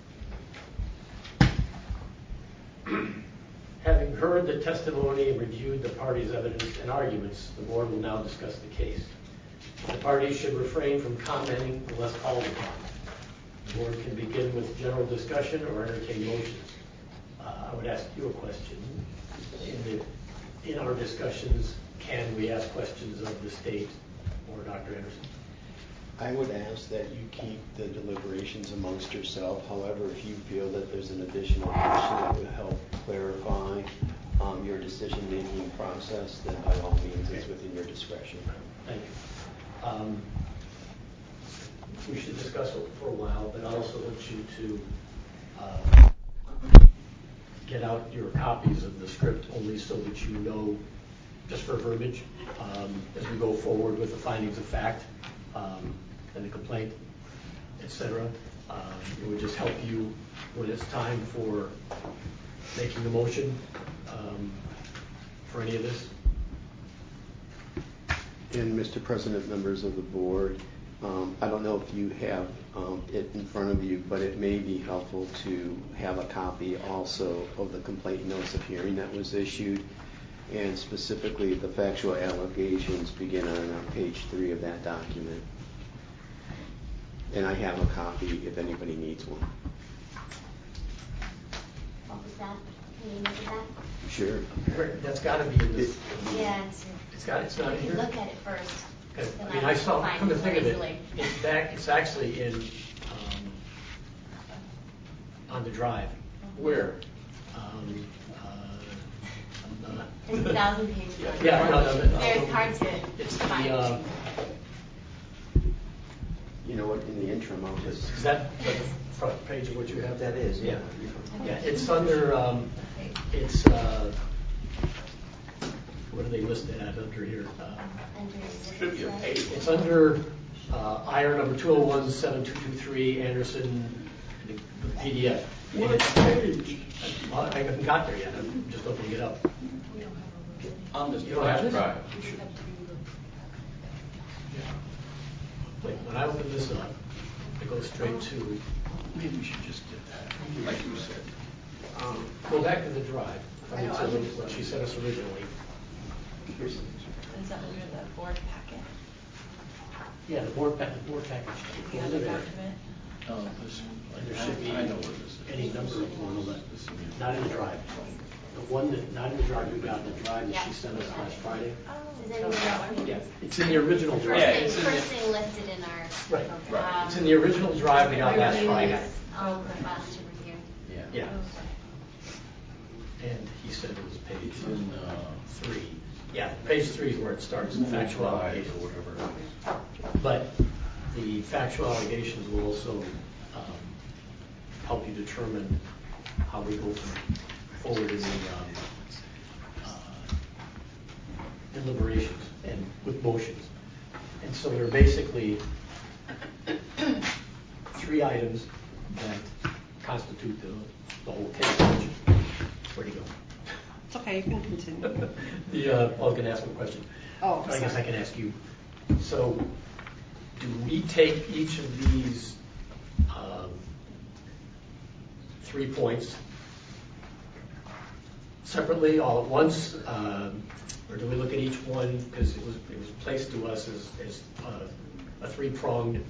Thank you. Having heard the testimony and reviewed the parties' evidence and arguments, the board will now discuss the case. The parties should refrain from commenting unless called upon. The board can begin with general discussion or entertain motions. I would ask you a question. In our discussions, can we ask questions of the state or Dr. Anderson? I would ask that you keep the deliberations amongst yourself. However, if you feel that there's an additional question that would help clarify of your decision-making process, then by all means, it's within your discretion. Thank you. We should discuss it for a while, but I also want you to get out your copies of the script only so that you know, just for verbiage, as we go forward with the findings of fact and the complaint, etc. It would just help you when it's time for making the motion for any of this. And Mr. President, members of the board, I don't know if you have it in front of you, but it may be helpful to have a copy also of the complaint notice of hearing that was issued, and specifically the factual allegations begin on page 3 of that document. And I have a copy if anybody needs one. What was that? Can you look at that? Sure. That's got to be in this. Yeah, It's not in you here. look at it first. I mean, I saw, come to think of it, it's actually in, on the drive. Where? There's 1,000 pages. Yeah, no. Very hard to It's find. the, You know what, in the interim, I'll just... is that the front page of what you have? That is, yeah. Yeah, it's under, it's, what are they listed at under here? Should be a page. It's under IR number 201-7223, Anderson, the PDF. What page? Well, I haven't got there yet. I'm just opening it up. On this You don't have this? drive. Wait, when I open this up, it goes straight to, Maybe we should just get that, like you said. go back to the drive. I mean, so what she sent us originally. Here's, Is that under the board packet? yeah, the board package. The other document? Oh, this And there should be I know where this is. any number of ones, not in the drive. The one that, not in the drive, we got in the drive that she sent us last Friday. Does anyone know? Yeah, it's in the original drive. First thing listed in our. Right. Right. It's in the original drive we got last Friday. Oh, for us to review. Yeah. Yeah. And he said it was page It's in, 3. Yeah, page 3 is where it starts, the factual drive allegations. or whatever. But the factual allegations will also help you determine how we go forward in the deliberations and with motions. And so there are basically 3 items that constitute the whole case. Where'd he go? It's okay, you can continue. I was going to ask a question. Oh, I guess sorry. I can ask you. So, do we take each of these 3 points separately, all at once, or do we look at each one because it was placed to us as a 3-pronged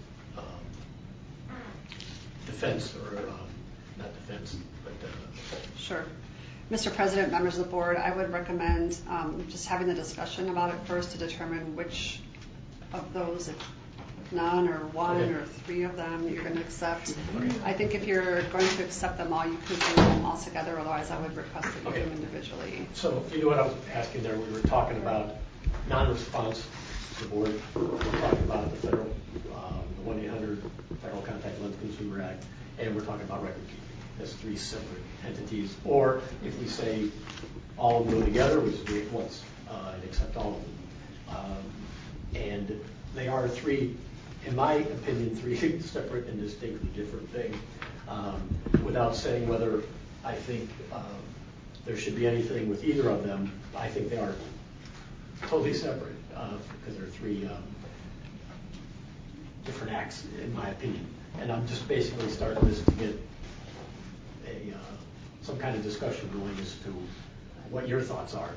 defense, or not defense, but Sure. Mr. President, members of the board, I would recommend just having the discussion about it first to determine which of those, if none or one Okay. or 3 of them you're going to accept. I think if you're going to accept them all, you could do them all together. Otherwise, I would request that you Okay. do them individually. So, you know what I was asking there? We were talking about non-response to the board. We were talking about the federal, the 1-800 Federal Contact Lens Consumer Act, and we're talking about record keeping. As 3 separate entities. Or if we say all of them go together, we just do it once and accept all of them. And they are 3, in my opinion, 3 separate and distinctly different things. Without saying whether I think there should be anything with either of them, I think they are totally separate because they're 3 different acts, in my opinion. And I'm just basically starting this to get some kind of discussion going as to what your thoughts are.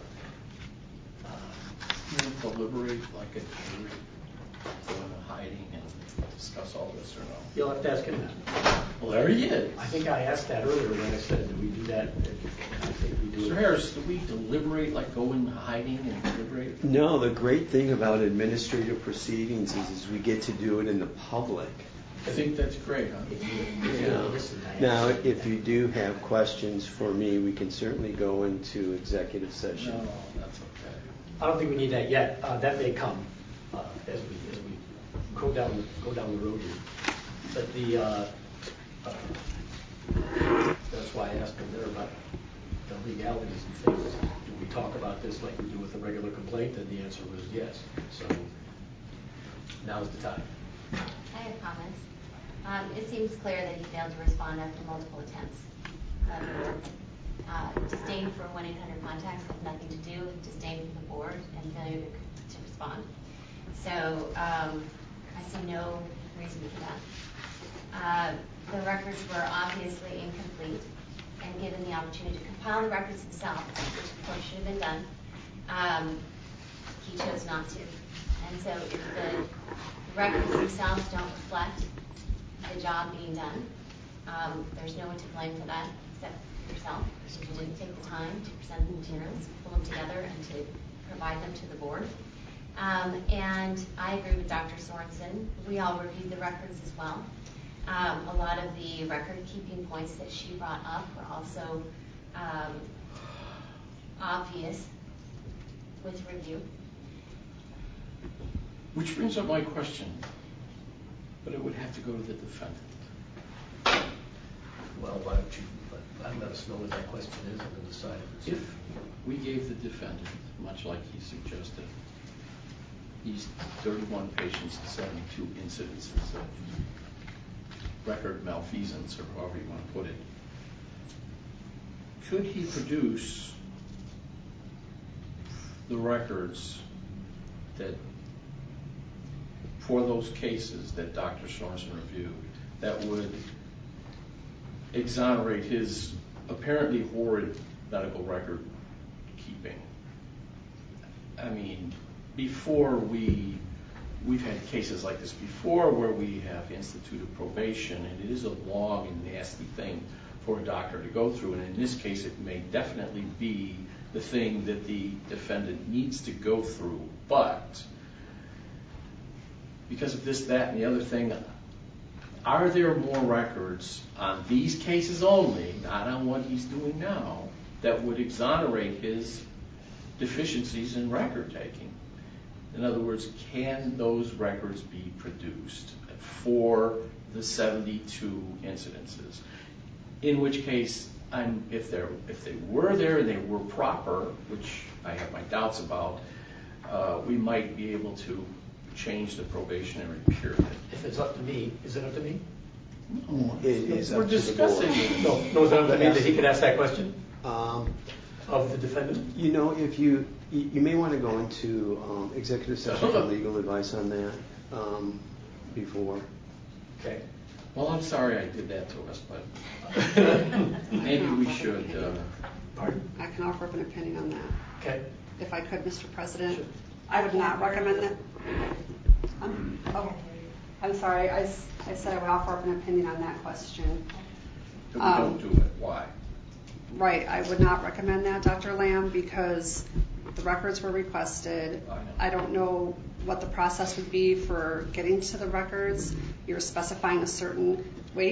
Can you deliberate like a jury, go into hiding and discuss all this or no? You'll have to ask him that. Well, there he is. I think I asked that earlier when I said, do we do that? I think we do Mr. it. Harris, do we deliberate, like go in hiding and deliberate? No, the great thing about administrative proceedings is we get to do it in the public. I think that's great, huh? Now, if you do have questions for me, we can certainly go into executive session. No, that's okay. I don't think we need that yet. That may come as we go down the road here. But that's why I asked them there about the legalities and things. Do we talk about this like we do with a regular complaint? And the answer was yes. So now's the time. I have comments. It seems clear that he failed to respond after multiple attempts. Disdain for 1-800 contacts has nothing to do with disdain for the board and failure to respond. So I see no reason for that. The records were obviously incomplete, and given the opportunity to compile the records himself, which of course should have been done, he chose not to. And so if the records themselves don't reflect the job being done, there's no one to blame for that except yourself, because you didn't take the time to present the materials, pull them together, and to provide them to the board. And I agree with Dr. Sorensen. We all reviewed the records as well. A lot of the record-keeping points that she brought up were also obvious with review. Which brings up my question, but it would have to go to the defendant. Well, why don't you let us know what that question is and then decide If we gave the defendant, much like he suggested, these 31 patients and 72 incidences of record malfeasance, or however you want to put it, could he produce the records that, for those cases that Dr. Sorensen reviewed, that would exonerate his apparently horrid medical record keeping? I mean, before we've had cases like this before where we have instituted probation, and it is a long and nasty thing for a doctor to go through, and in this case it may definitely be the thing that the defendant needs to go through, but because of this, that, and the other thing, are there more records on these cases only, not on what he's doing now, that would exonerate his deficiencies in record taking? In other words, can those records be produced for the 72 incidences? In which case, if they were there and they were proper, which I have my doubts about, we might be able to change the probationary period. If it's up to me, is it up to me? No, we're discussing it. No, is it up to me that he could ask that question of the defendant? You know, if you may want to go into executive session for legal advice on that before. Okay. Well, I'm sorry I did that to us, but maybe we should. Pardon? I can offer up an opinion on that. Okay. If I could, Mr. President. Sure. I would not recommend that. I'm sorry. I said I would offer up an opinion on that question. If we don't do it, why? Right. I would not recommend that, Dr. Lamb, because the records were requested. I don't know what the process would be for getting to the records. You're specifying certain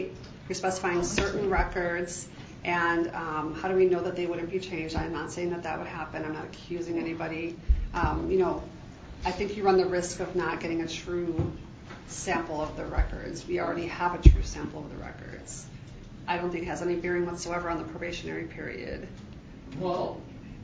records, and how do we know that they wouldn't be changed? I'm not saying that would happen. I'm not accusing anybody. I think you run the risk of not getting a true sample of the records. We already have a true sample of the records. I don't think it has any bearing whatsoever on the probationary period. Well,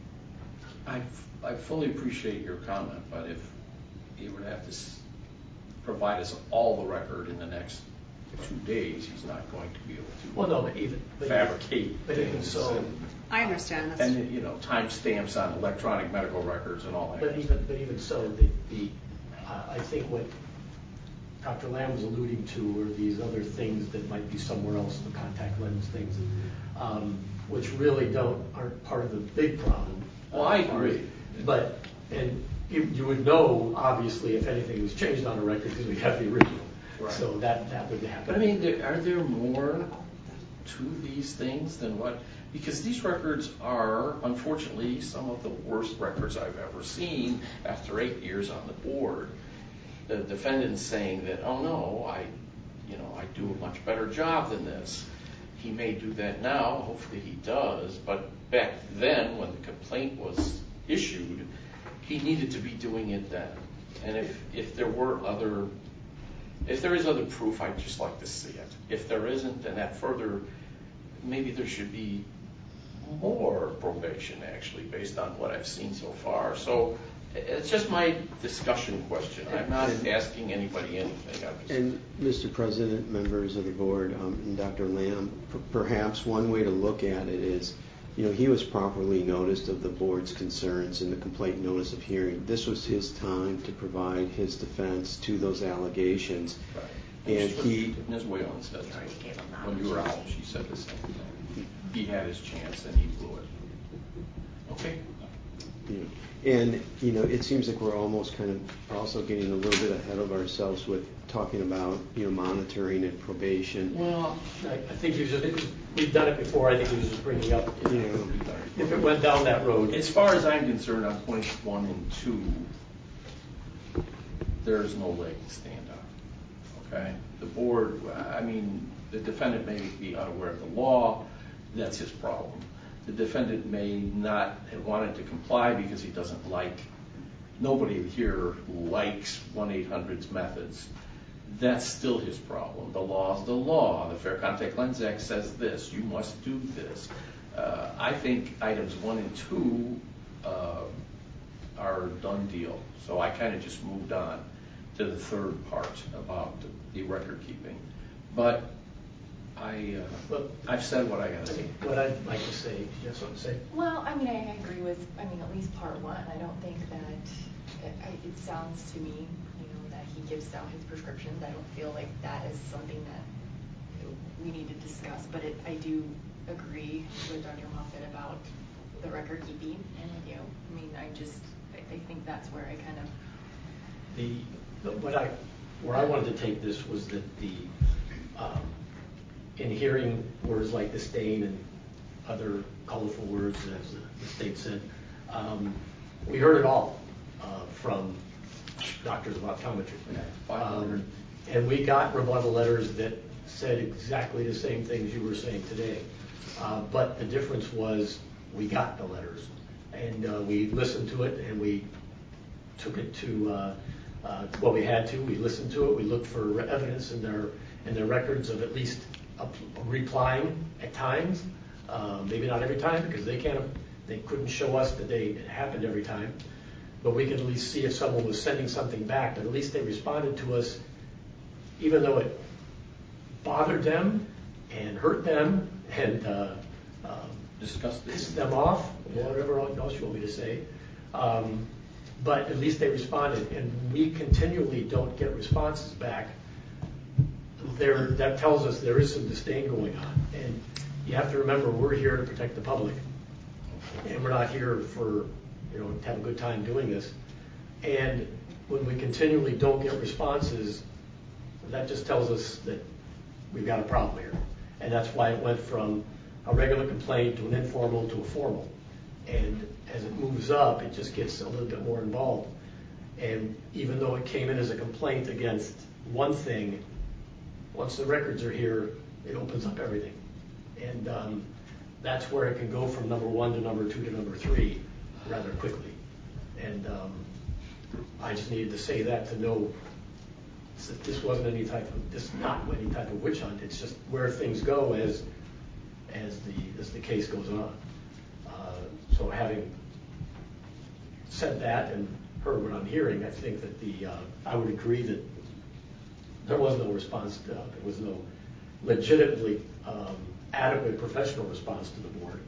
I fully appreciate your comment, but if he would have to provide us all the record in the next 2 days, he's not going to be able to fabricate things. I understand. And timestamps on electronic medical records and all that. But even so, I think what Dr. Lamb was alluding to were these other things that might be somewhere else, the contact lens things, which really aren't part of the big problem. Well, I agree. And you would know, obviously, if anything was changed on a record because we have the original. Right. So that would happen. But I mean, are there more to these things than what? Because these records are, unfortunately, some of the worst records I've ever seen after 8 years on the board. The defendant's saying that, oh no, I do a much better job than this. He may do that now, hopefully he does, but back then, when the complaint was issued, he needed to be doing it then. And if there is other proof, I'd just like to see it. If there isn't, then that further, maybe there should be more probation, actually, based on what I've seen so far. So it's just my discussion question. I'm not asking anybody anything. And Mr. President, members of the board, and Dr. Lamb, perhaps one way to look at it is, he was properly noticed of the board's concerns in the complaint notice of hearing. This was his time to provide his defense to those allegations. Right. And Ms. Whalen said when you were out, she said the same thing. He had his chance and he blew it. Okay. And, it seems like we're almost kind of also getting a little bit ahead of ourselves with talking about, monitoring and probation. Well, I think we've done it before. I think he was just bringing up, if it went down that road. As far as I'm concerned, on points 1 and 2, there's no leg to stand on. Okay? The board, the defendant may be unaware of the law. That's his problem. The defendant may not have wanted to comply because he doesn't like, nobody here likes 1-800's methods. That's still his problem. The law is the law. The Fair Contact Lens Act says this. You must do this. I think items 1 and 2 are a done deal. So I kind of just moved on to the third part about the record keeping. But I've said what I got to say. What I'd like to say, you have something to say? Well, I agree with, at least part 1. I don't think that, it sounds to me, that he gives out his prescriptions. I don't feel like that is something that we need to discuss. But I do agree with Dr. Moffitt about the record keeping and with you. I think that's where I kind of... Where I wanted to take this was that in hearing words like disdain and other colorful words, as the state said, we heard it all from doctors of optometry. And we got rebuttal letters that said exactly the same things you were saying today. But the difference was we got the letters. And we listened to it, and we took it to what we had to. We listened to it. We looked for evidence in their records of at least replying at times. Maybe not every time, because they couldn't show us that it happened every time. But we could at least see if someone was sending something back. But at least they responded to us, even though it bothered them and hurt them and pissed them off, whatever else you want me to say. But at least they responded, and we continually don't get responses back. That tells us there is some disdain going on. And you have to remember, we're here to protect the public, and we're not here for to have a good time doing this. And when we continually don't get responses, that just tells us that we've got a problem here. And that's why it went from a regular complaint to an informal to a formal. And as it moves up, it just gets a little bit more involved. And even though it came in as a complaint against one thing, once the records are here, it opens up everything. And that's where it can go from number 1 to number 2 to number 3 rather quickly. And I just needed to say that to know that this wasn't not any type of witch hunt. It's just where things go as the case goes on. So having said that and heard what I'm hearing, I think that I would agree that there was no response. There was no legitimately adequate professional response to the board.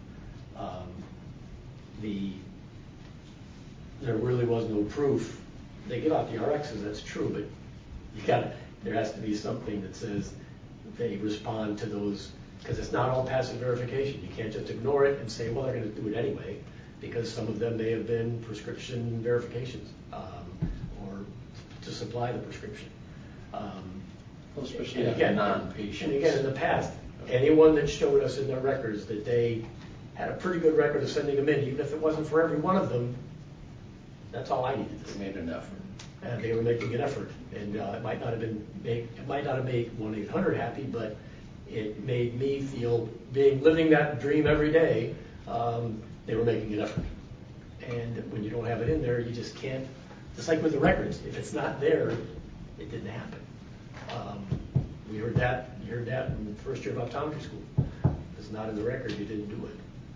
There really was no proof. They give out the RXs, that's true, but there has to be something that says they respond to those, because it's not all passive verification. You can't just ignore it and say, well, they're going to do it anyway, because some of them may have been prescription verifications or to supply the prescription. Especially non-patients. And again, in the past, anyone that showed us in their records that they had a pretty good record of sending them in, even if it wasn't for every one of them, that's all I needed to say. Made an effort. They were making an effort, and it might not have made 1-800 happy, but it made me feel, living that dream every day, they were making an effort. And when you don't have it in there, you just can't. Just like with the records, if it's not there, it didn't happen. We heard that. You heard that in the first year of optometry school. If it's not in the record, you didn't do it.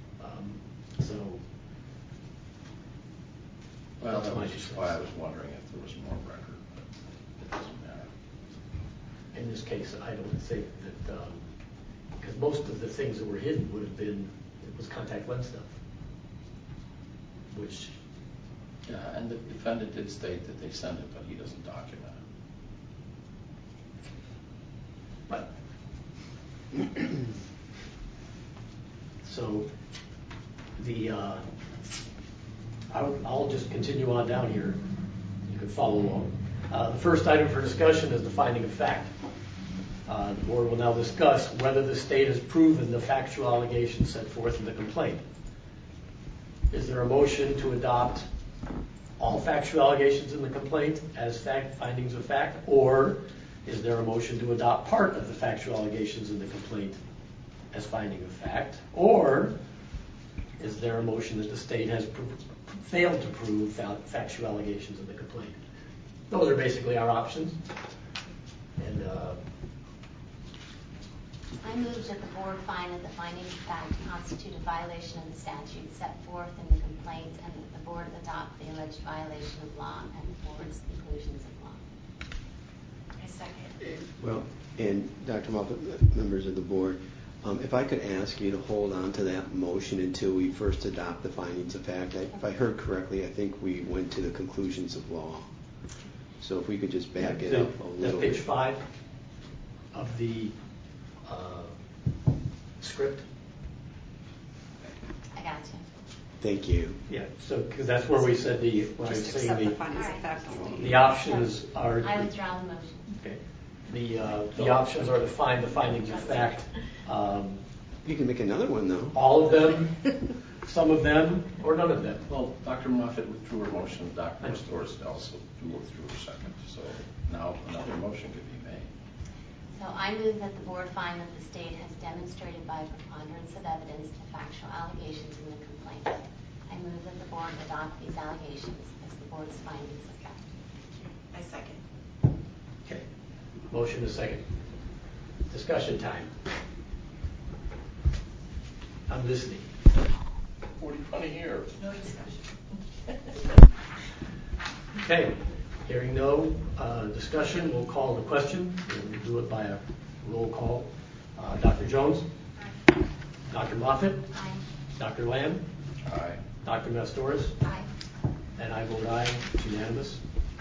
Well, that's just why I was wondering if there was more record, but it doesn't matter. In this case, I don't think that, because most of the things that were hidden was contact lens stuff, which. Yeah, and the defendant did state that they sent it, but he doesn't document it. Right. So I'll just continue on down here. You can follow along. The first item for discussion is the finding of fact. The board will now discuss whether the state has proven the factual allegations set forth in the complaint. Is there a motion to adopt all factual allegations in the complaint as findings of fact, or is there a motion to adopt part of the factual allegations in the complaint as finding of fact, or is there a motion that the state has failed to prove factual allegations in the complaint? Those are basically our options. And I move that the board find that the findings of fact constitute a violation of the statute set forth in the complaint, and that the board adopt the alleged violation of law and the board's conclusions of law. I second. Well, and Dr. Moffat, members of the board, if I could ask you to hold on to that motion until we first adopt the findings of fact. If I heard correctly, I think we went to the conclusions of law. So if we could just back it up a little. That's page 5 of the script. I got you. Thank you. Yeah, so because that's where we said the options are. I withdraw the motion. Okay. The options are to find the findings of fact. You can make another one though. All of them, some of them, or none of them. Well, Dr. Moffat withdrew her motion. Dr. Restoris also withdrew her second. So now another motion could be made. So I move that the board find that the state has demonstrated by preponderance of evidence the factual allegations in the complaint. I move that the board adopt these allegations as the board's findings of fact. I second. Okay. Motion is second. Discussion time. I'm listening. What do you want to hear? No discussion. Okay. Hearing no discussion, we'll call the question. We'll do it by a roll call. Dr. Jones? Aye. Dr. Moffat? Aye. Dr. Lamb? Aye. Dr. Mastoris? Aye. And I vote aye. It's unanimous.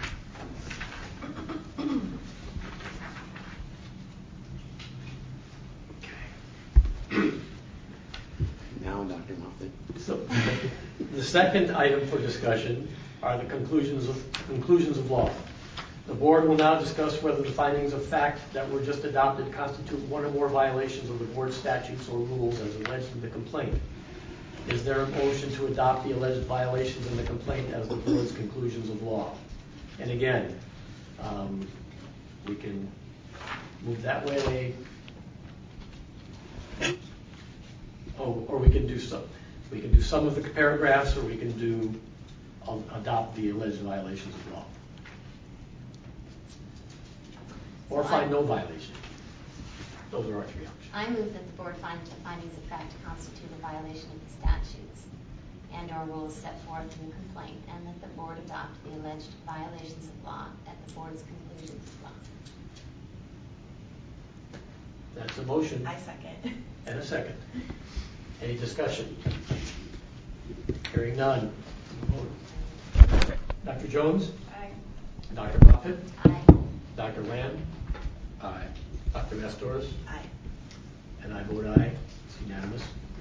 Now, Dr. Moffat. So, the second item for discussion are the conclusions of law. The board will now discuss whether the findings of fact that were just adopted constitute one or more violations of the board statutes or rules as alleged in the complaint. Is there a motion to adopt the alleged violations in the complaint as the board's conclusions of law? And again, we can move that way. Or we can do some. We can do some of the paragraphs, or we can adopt the alleged violations of law. Or find no violation. Those are our three options. I move that the board find the findings of fact constitute a violation of the statutes and or rules set forth in the complaint, and that the board adopt the alleged violations of law at the board's conclusions of law. That's a motion. I second. And a second. Any discussion? Hearing none. Dr. Jones? Aye. Dr. Moffat? Aye. Dr. Lamb? Aye. Dr. Mastoris? Aye. And I vote aye. It's unanimous.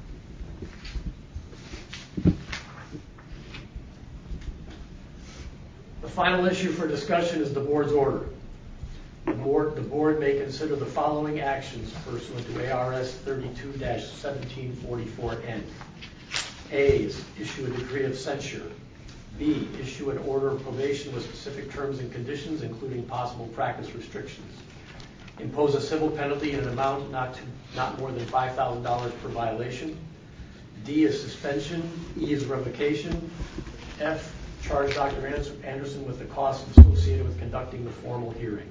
The final issue for discussion is the board's order. The board may consider the following actions pursuant to ARS 32-1744N. A is issue a decree of censure B, issue an order of probation with specific terms and conditions, including possible practice restrictions. Impose a civil penalty in an amount not more than $5,000 per violation. D is suspension. E is revocation. F, charge Dr. Anderson with the costs associated with conducting the formal hearing.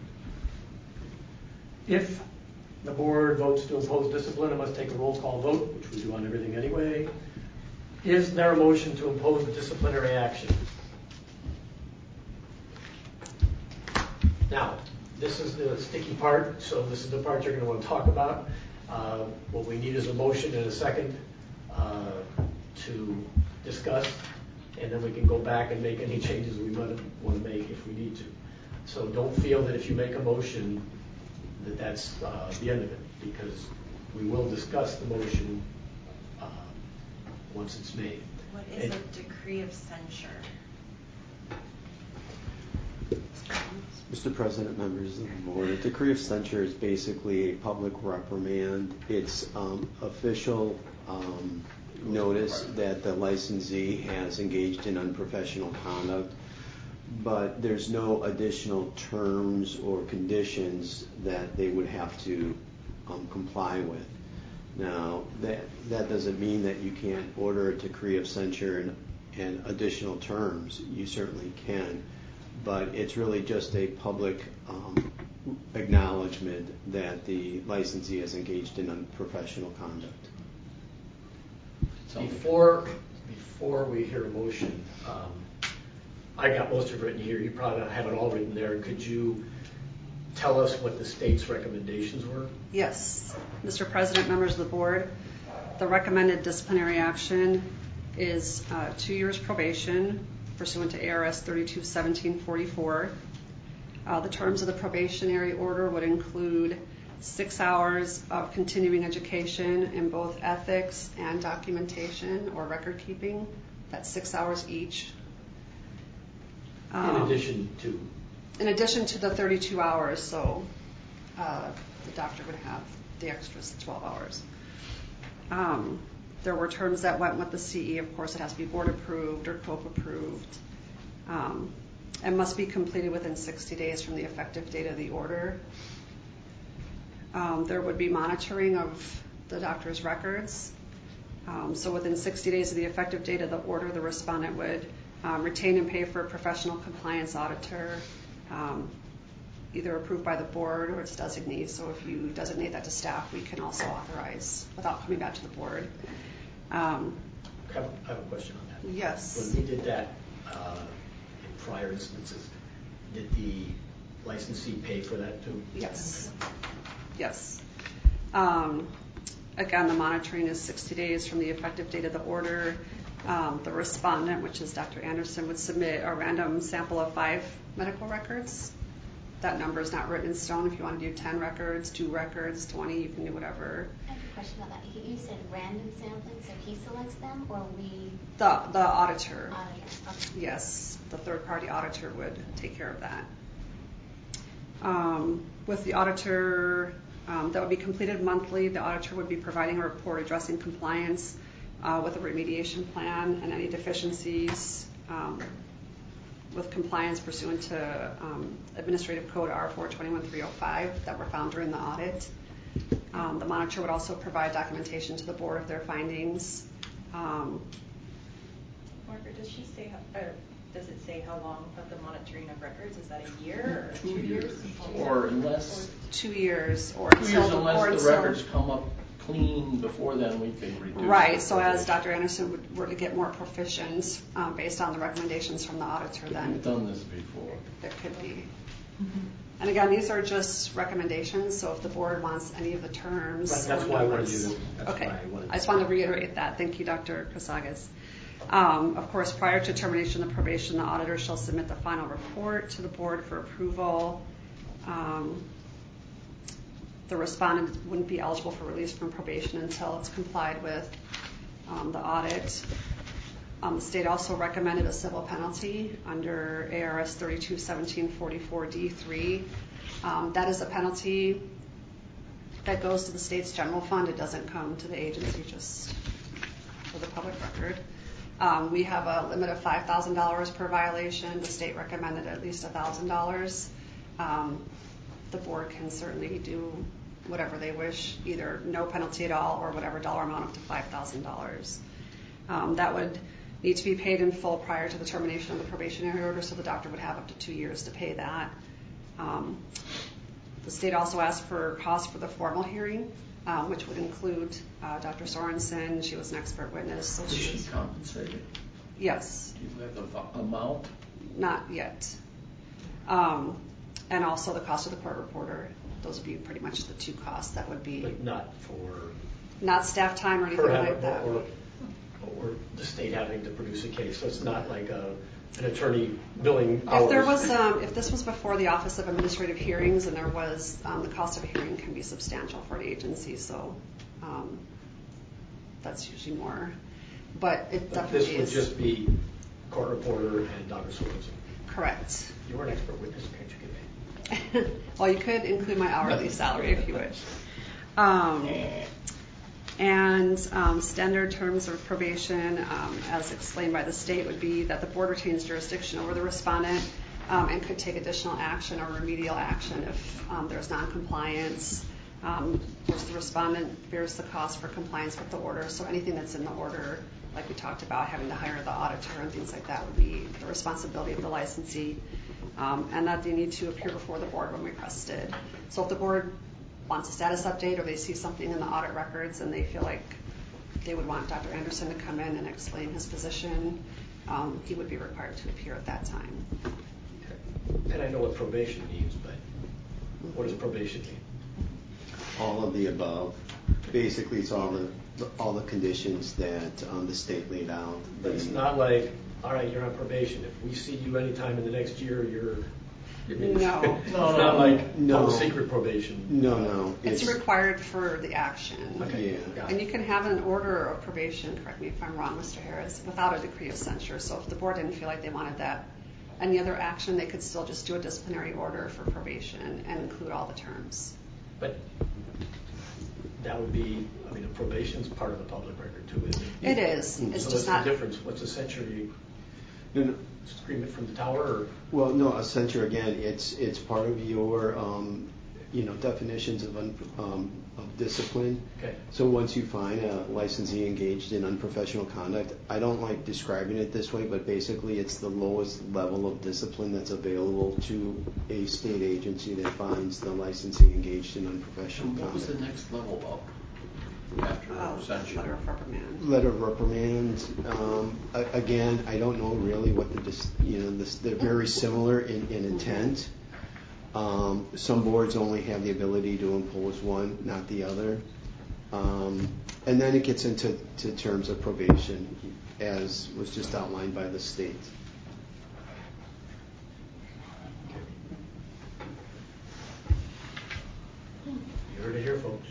If the board votes to impose discipline, it must take a roll call vote, which we do on everything anyway. Is there a motion to impose the disciplinary action? Now, this is the sticky part, so this is the part you're going to want to talk about. What we need is a motion and a second to discuss, and then we can go back and make any changes we might want to make if we need to. So don't feel that if you make a motion that that's the end of it, because we will discuss the motion once it's made. What is a decree of censure? Mr. President, members of the board, a decree of censure is basically a public reprimand. It's official notice that the licensee has engaged in unprofessional conduct, but there's no additional terms or conditions that they would have to comply with. Now, that doesn't mean that you can't order a decree of censure and additional terms. You certainly can, but it's really just a public acknowledgement that the licensee has engaged in unprofessional conduct. Before we hear a motion, I got most of it written here. You probably have it all written there. Could you tell us what the state's recommendations were? Yes. Mr. President, members of the board, the recommended disciplinary action is 2 years probation pursuant to ARS 321744. The terms of the probationary order would include 6 hours of continuing education in both ethics and documentation or record keeping. That's 6 hours each. In addition to the 32 hours, so the doctor would have the extras 12 hours. There were terms that went with the CE. Of course, it has to be board approved or COPE approved, and must be completed within 60 days from the effective date of the order. There would be monitoring of the doctor's records. So within 60 days of the effective date of the order, the respondent would retain and pay for a professional compliance auditor, either approved by the board or its designee. So if you designate that to staff, we can also authorize without coming back to the board. I have a question on that. Yes. When we did that in prior instances, did the licensee pay for that too? Yes. Yes. Again, the monitoring is 60 days from the effective date of the order. The respondent, which is Dr. Anderson, would submit a random sample of 5 medical records. That number is not written in stone. If you want to do 10 records, 2 records, 20, you can do whatever. I have a question about that. You said random sampling, so he selects them, or we? The auditor. Okay. Yes, the third-party auditor would take care of that. With the auditor, that would be completed monthly. The auditor would be providing a report addressing compliance with a remediation plan and any deficiencies with compliance pursuant to Administrative Code R421305 that were found during the audit. The monitor would also provide documentation to the board of their findings. Margaret, does it say how long of the monitoring of records? Is that a year or 2 years? Or unless 2 years, or 2 years unless the records come up clean before then, we can reduce. Right. So as Dr. Anderson were to get more proficient based on the recommendations from the auditor, then we've done this before. There could be. Mm-hmm. And again, these are just recommendations. So if the board wants any of the terms, right, that's why I wanted you to. Okay. I just wanted to reiterate that. Thank you, Dr. Casagas. Of course, prior to termination of probation, the auditor shall submit the final report to the board for approval. The respondent wouldn't be eligible for release from probation until it's complied with the audit. The state also recommended a civil penalty under ARS 321744D3. That is a penalty that goes to the state's general fund. It doesn't come to the agency, just for the public record. We have a limit of $5,000 per violation. The state recommended at least $1,000. The board can certainly do whatever they wish, either no penalty at all or whatever dollar amount up to $5,000. That would need to be paid in full prior to the termination of the probationary order, so the doctor would have up to 2 years to pay that. The state also asked for costs for the formal hearing, which would include Dr. Sorensen. She was an expert witness. So Is she compensated? Yes. Do you have the amount? Not yet. And also the cost of the court reporter. Those would be pretty much the two costs that would be. But not for. Not staff time or anything like that. Or the state having to produce a case. So it's not like an attorney billing hours. If this was before the Office of Administrative Hearings, and there was, the cost of a hearing can be substantial for an agency, so that's usually more. But it definitely this would just be court reporter and Dr. Sorensen. Correct. You're an expert witness, can't you get paid? Well, you could include my hourly salary if you wish. And standard terms of probation, as explained by the state, would be that the board retains jurisdiction over the respondent and could take additional action or remedial action if there's noncompliance. There's the respondent bears the cost for compliance with the order, so anything that's in the order, like we talked about, having to hire the auditor and things like that, would be the responsibility of the licensee, and that they need to appear before the board when requested. So if the board wants a status update or they see something in the audit records and they feel like they would want Dr. Anderson to come in and explain his position, he would be required to appear at that time. Okay. And I know what probation means, but what does probation mean? All of the above. Basically, it's all the conditions that the state laid out. But it's not like, all right, you're on probation. If we see you anytime in the next year, you're. No. It's not like secret probation. No. It's required for the action. Okay. Yeah. And you can have an order of probation, correct me if I'm wrong, Mr. Harris, without a decree of censure. So if the board didn't feel like they wanted that, any other action, they could still just do a disciplinary order for probation and include all the terms. But that would be, a probation's part of the public record too, isn't it? It is. It's so just what's the difference? What's the censure? Scream it from the tower? Or? Well, no, a censure, again, it's part of your definitions of discipline. Okay. So once you find a licensee engaged in unprofessional conduct, I don't like describing it this way, but basically it's the lowest level of discipline that's available to a state agency that finds the licensee engaged in unprofessional conduct. What was the next level up after censure? Letter of reprimand. Letter of reprimand. Again, I don't know really what they're very similar in intent. Some boards only have the ability to impose one, not the other. And then it gets into terms of probation, as was just outlined by the state. You heard it here, folks.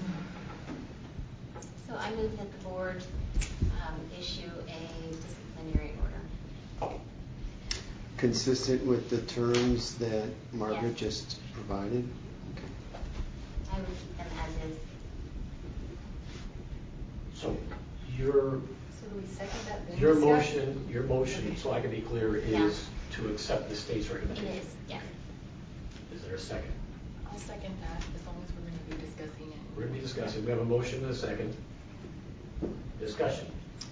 So I move that the board issue a disciplinary order. Consistent with the terms that Margaret Yes. just provided? Okay. I would keep them as is. So So do we second that? then your discuss? motion, so I can be clear, is Yeah. to accept the state's It recommendation. is, yeah. Is there a second? I'll second that, as long as we're going to be discussing it. We're going to be discussing. We have a motion and a second. Discussion.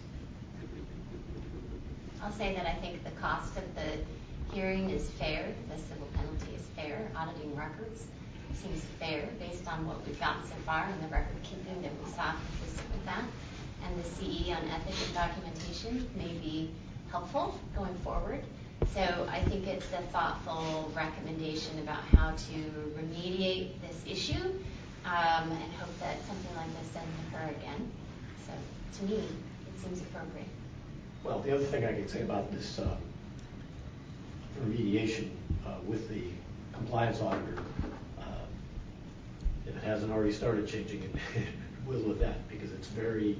I'll say that I think the cost of the hearing is fair. The civil penalty is fair. Auditing records seems fair based on what we've gotten so far and the record keeping that we saw consistent with that. And the CE on ethics and documentation may be helpful going forward. So I think it's a thoughtful recommendation about how to remediate this issue and hope that something like this doesn't occur again. So to me, it seems appropriate. Well, the other thing I can say about this remediation with the compliance auditor, if it hasn't already started changing, it will with that, because it's very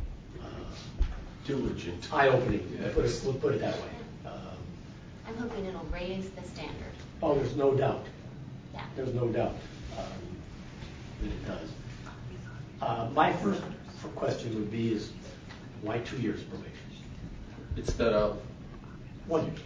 Diligent. eye-opening. We'll put it that way. I'm hoping it'll raise the standard. Oh, there's no doubt. Yeah. There's no doubt that it does. My first question would be is, why 2 years probation? instead of 1 year.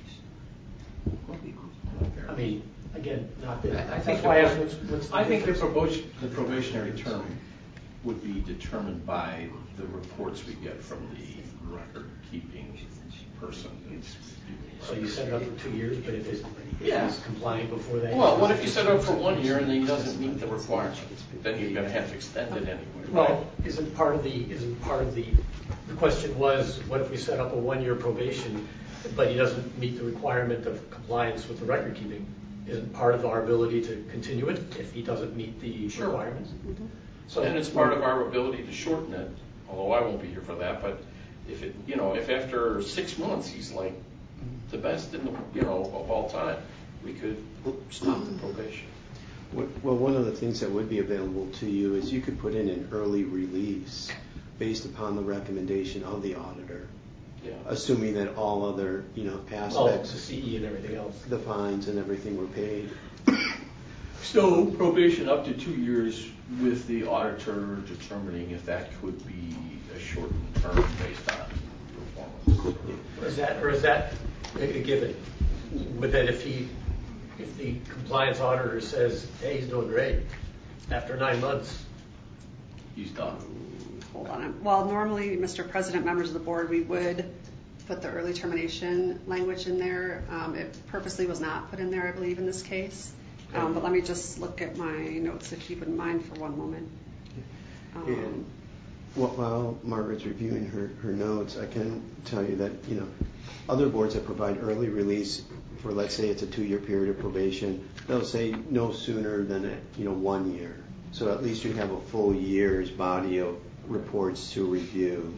I mean, again, not that, I think the probationary term would be determined by the reports we get from the record-keeping person. So you set it up for 2 years, but if it's compliant before that? Well, what if you set it up for 1 year and then he doesn't meet the requirements? Then you're going to have to extend it anyway. Well, isn't part of the question was, what if we set up a 1 year probation, but he doesn't meet the requirement of compliance with the record keeping? Isn't part of our ability to continue it if he doesn't meet the requirements? Mm-hmm. So, and it's part of our ability to shorten it, although I won't be here for that, but if after 6 months he's like the best in the, of all time, we could stop the probation. Well, one of the things that would be available to you is you could put in an early release based upon the recommendation of the auditor, assuming that all other aspects, the CE and everything else, the fines and everything were paid. So probation up to 2 years with the auditor determining if that could be a shortened term based on performance. Or is that a given? With that, if the compliance auditor says, hey, he's doing great, after 9 months, he's done. Hold on. Well, normally, Mr. President, members of the board, we would put the early termination language in there. It purposely was not put in there, I believe, in this case. But let me just look at my notes if you wouldn't mind for one moment. And while Margaret's reviewing her notes, I can tell you that other boards that provide early release for, let's say, it's a 2 year period of probation, they'll say no sooner than 1 year. So at least you have a full year's body of reports to review.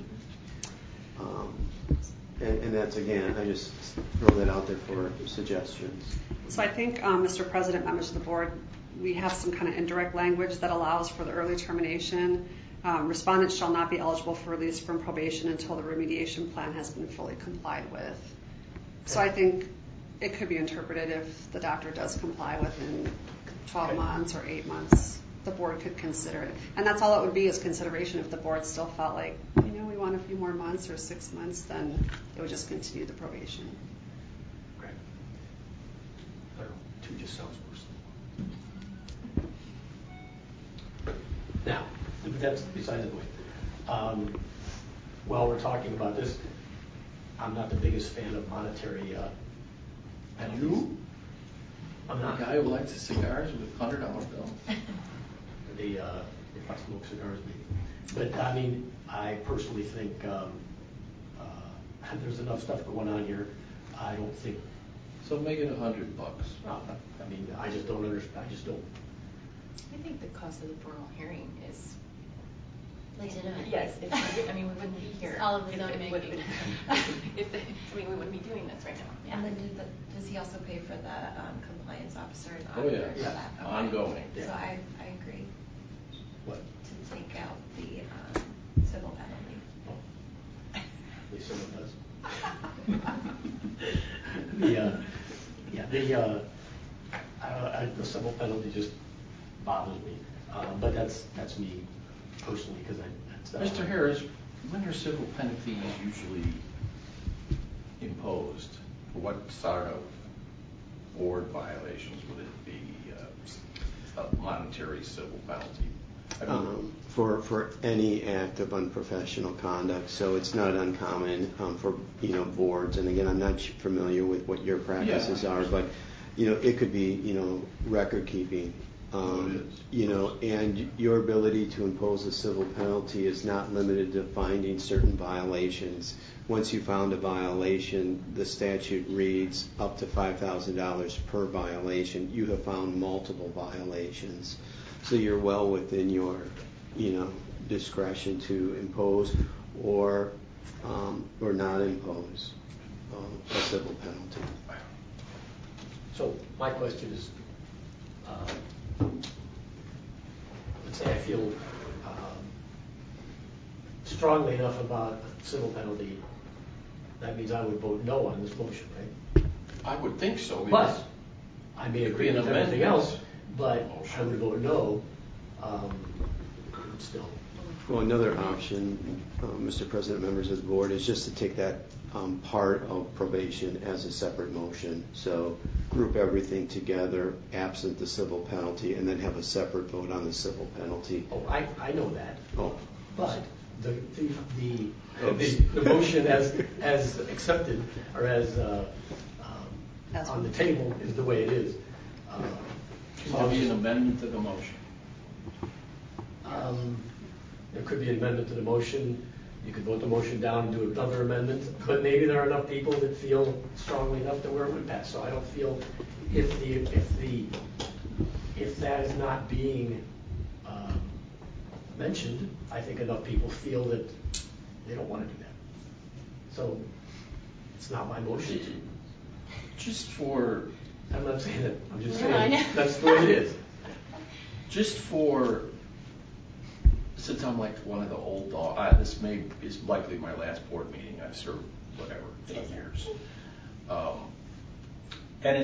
And that's, again, I just throw that out there for suggestions. So I think, Mr. President, members of the board, we have some kind of indirect language that allows for the early termination. Respondents shall not be eligible for release from probation until the remediation plan has been fully complied with. So I think it could be interpreted if the doctor does comply within 12 months or 8 months, the board could consider it. And that's all it would be, is consideration. If the board still felt like, we want a few more months or 6 months, then it would just continue the probation. Okay. I don't know, 2 just sounds worse. Now, that's beside the point. While we're talking about this, I'm not the biggest fan of monetary penalties. You? I'm not. The guy who likes the cigars with $100 bills. If I smoke cigars, maybe. But I mean, I personally think there's enough stuff going on here. I don't think. So make it $100. I mean, I just don't understand. I just don't. I think the cost of the formal hearing is legitimate. Yes, we wouldn't be here. All of the zoning making. We wouldn't be doing this right now. Yeah. And then does he also pay for the compliance officer and Oh, auditor? yeah. For that? Okay. Ongoing. So I agree. What? To take out the civil penalty. Oh. At least someone does. The civil penalty just bothers me. But that's me personally, because Mr. Harris, when are civil penalties usually imposed? For what sort of board violations would it be a monetary civil penalty? For any act of unprofessional conduct, so it's not uncommon for boards. And again, I'm not familiar with what your practices are, but it could be record keeping. And your ability to impose a civil penalty is not limited to finding certain violations. Once you found a violation, the statute reads up to $5,000 per violation. You have found multiple violations, so you're well within your discretion to impose or not impose a civil penalty. So my question is, let's say I feel strongly enough about a civil penalty, that means I would vote no on this motion, right? I would think so. But I may agree with everything else, but I would vote no still. Well, another option, Mr. President, members of the board, is just to take that part of probation as a separate motion. So group everything together, absent the civil penalty, and then have a separate vote on the civil penalty. Oh, I know that. Oh. But the motion as accepted or as on the table is the way it is. There'll be an amendment to the motion. There could be an amendment to the motion. You could vote the motion down and do another amendment, but maybe there are enough people that feel strongly enough to where it would pass. So I don't feel if that is not being mentioned, I think enough people feel that they don't want to do that. So it's not my motion. Just for, I'm not saying that. I'm just No, I know. saying that's the way it is. just for, since I'm like one of the old dogs, this is likely my last board meeting. I've served, 8 years. And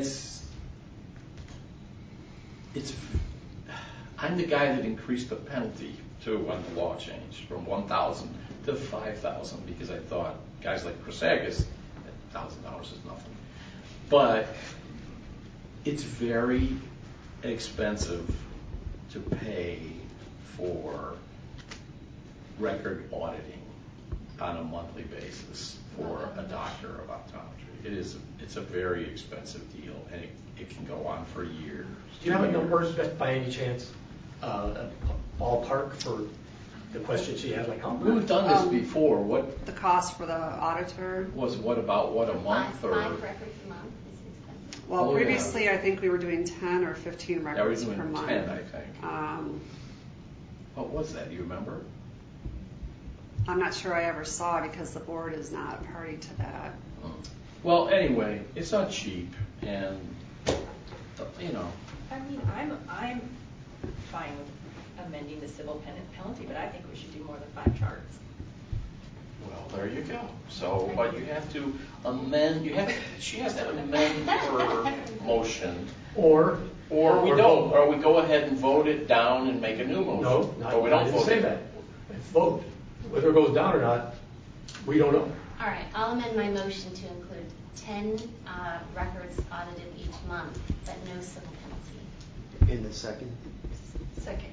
I'm the guy that increased the penalty too when the law changed from 1,000 to 5,000 because I thought guys like Chrysagas, $1,000 is nothing. But it's very expensive to pay for record auditing on a monthly basis for a doctor of optometry. It's a very expensive deal, and it can go on for years. Do you have a number by any chance? A ballpark for the question she had? Like, we've done this before. What the cost for the auditor was? What about a month or? 5 records a month is expensive. Well, previously I think we were doing 10 or 15 records per month. 10, I think. What was that? Do you remember? I'm not sure I ever saw it because the board is not party to that. Well, anyway, it's not cheap, and you know. I mean, I'm fine with amending the civil penalty, but I think we should do more than 5 charts. Well, there you go. So, but you have to amend. She has to amend her motion, or we don't, or we go ahead and vote it down and make a new motion. No, not, we don't I didn't vote say it. that. It's vote. Whether it goes down or not, we don't know. All right, I'll amend my motion to include 10 records audited each month, but no civil penalty. In the second? Second.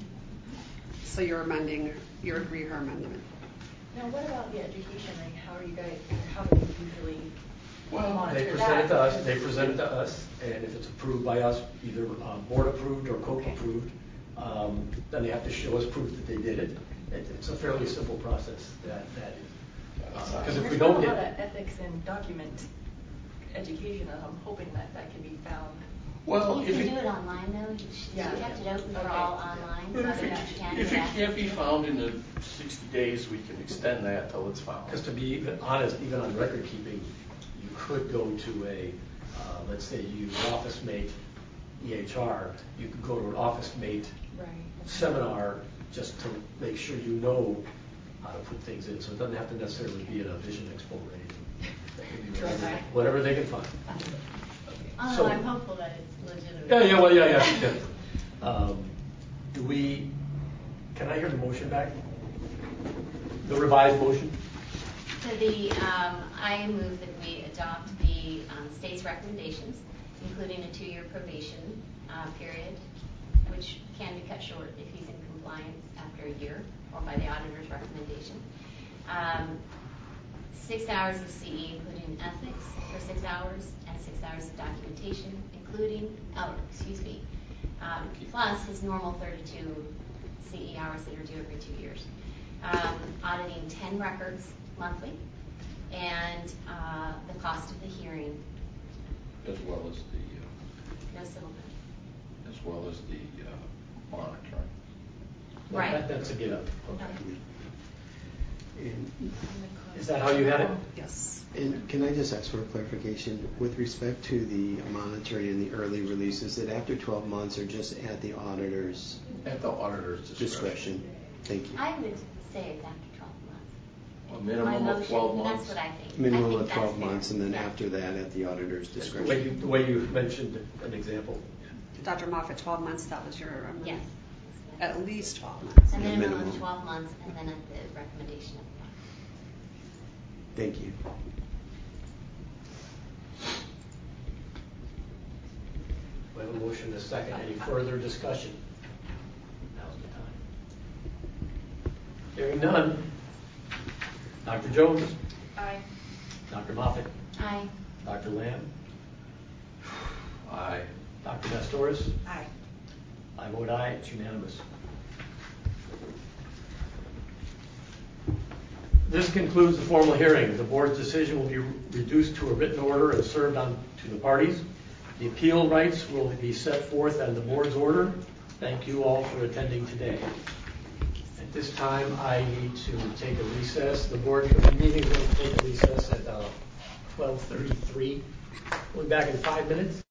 So you're agree her amendment. Now, what about the education? Like, how do you usually monitor they present it to us. They present it to us, and if it's approved by us, either board approved or co-approved, then they have to show us proof that they did it. It's a fairly simple process. That is because if we don't get a lot get of ethics and document education, I'm hoping that can be found. Well, you can do it online though. You have to open for all online. So if it can't be found in the 60 days, we can extend that till it's found. Because to be even honest, even on record keeping, you could go to a, let's say you use OfficeMate EHR, you could go to an OfficeMate seminar just to make sure you know how to put things in. So it doesn't have to necessarily be in a Vision Expo or anything. Whatever they can find. So I'm hopeful that it's legitimate. Yeah. Can I hear the motion back? The revised motion? So I move that we adopt the state's recommendations, including a 2-year probation period, which can be cut short if he's in compliance after a year or by the auditor's recommendation. 6 hours of CE, including ethics for 6 hours, and 6 hours of documentation, plus his normal 32 CE hours that are due every 2 years. Auditing 10 records monthly, and the cost of the hearing. As well as no civil penalty. as well as the monitoring. Right. That's a get up. Okay. Is that how you had it? Yes. And can I just ask for a clarification with respect to the monitoring and the early release? Is it after 12 months or just at the auditor's? At the auditor's discretion. Thank you. I would say it's after 12 months. A minimum of 12 months. That's what I think. Minimum I think of 12 that's months, fair. and then after that, at the auditor's discretion. The way you mentioned an example. Dr. Moffitt, 12 months, that was your amendment? Yes. At least 12 months. A minimum of 12 months, and then at the recommendation of the Thank you. We have a motion and a second. Any further discussion? Now's the time. Hearing none. Dr. Jones? Aye. Dr. Moffat? Aye. Dr. Lamb? Aye. Dr. Nestoris? Aye. I vote aye. It's unanimous. This concludes the formal hearing. The board's decision will be reduced to a written order and served on to the parties. The appeal rights will be set forth on the board's order. Thank you all for attending today. At this time, I need to take a recess. The board meeting is going to take a recess at 12:33. We'll be back in 5 minutes.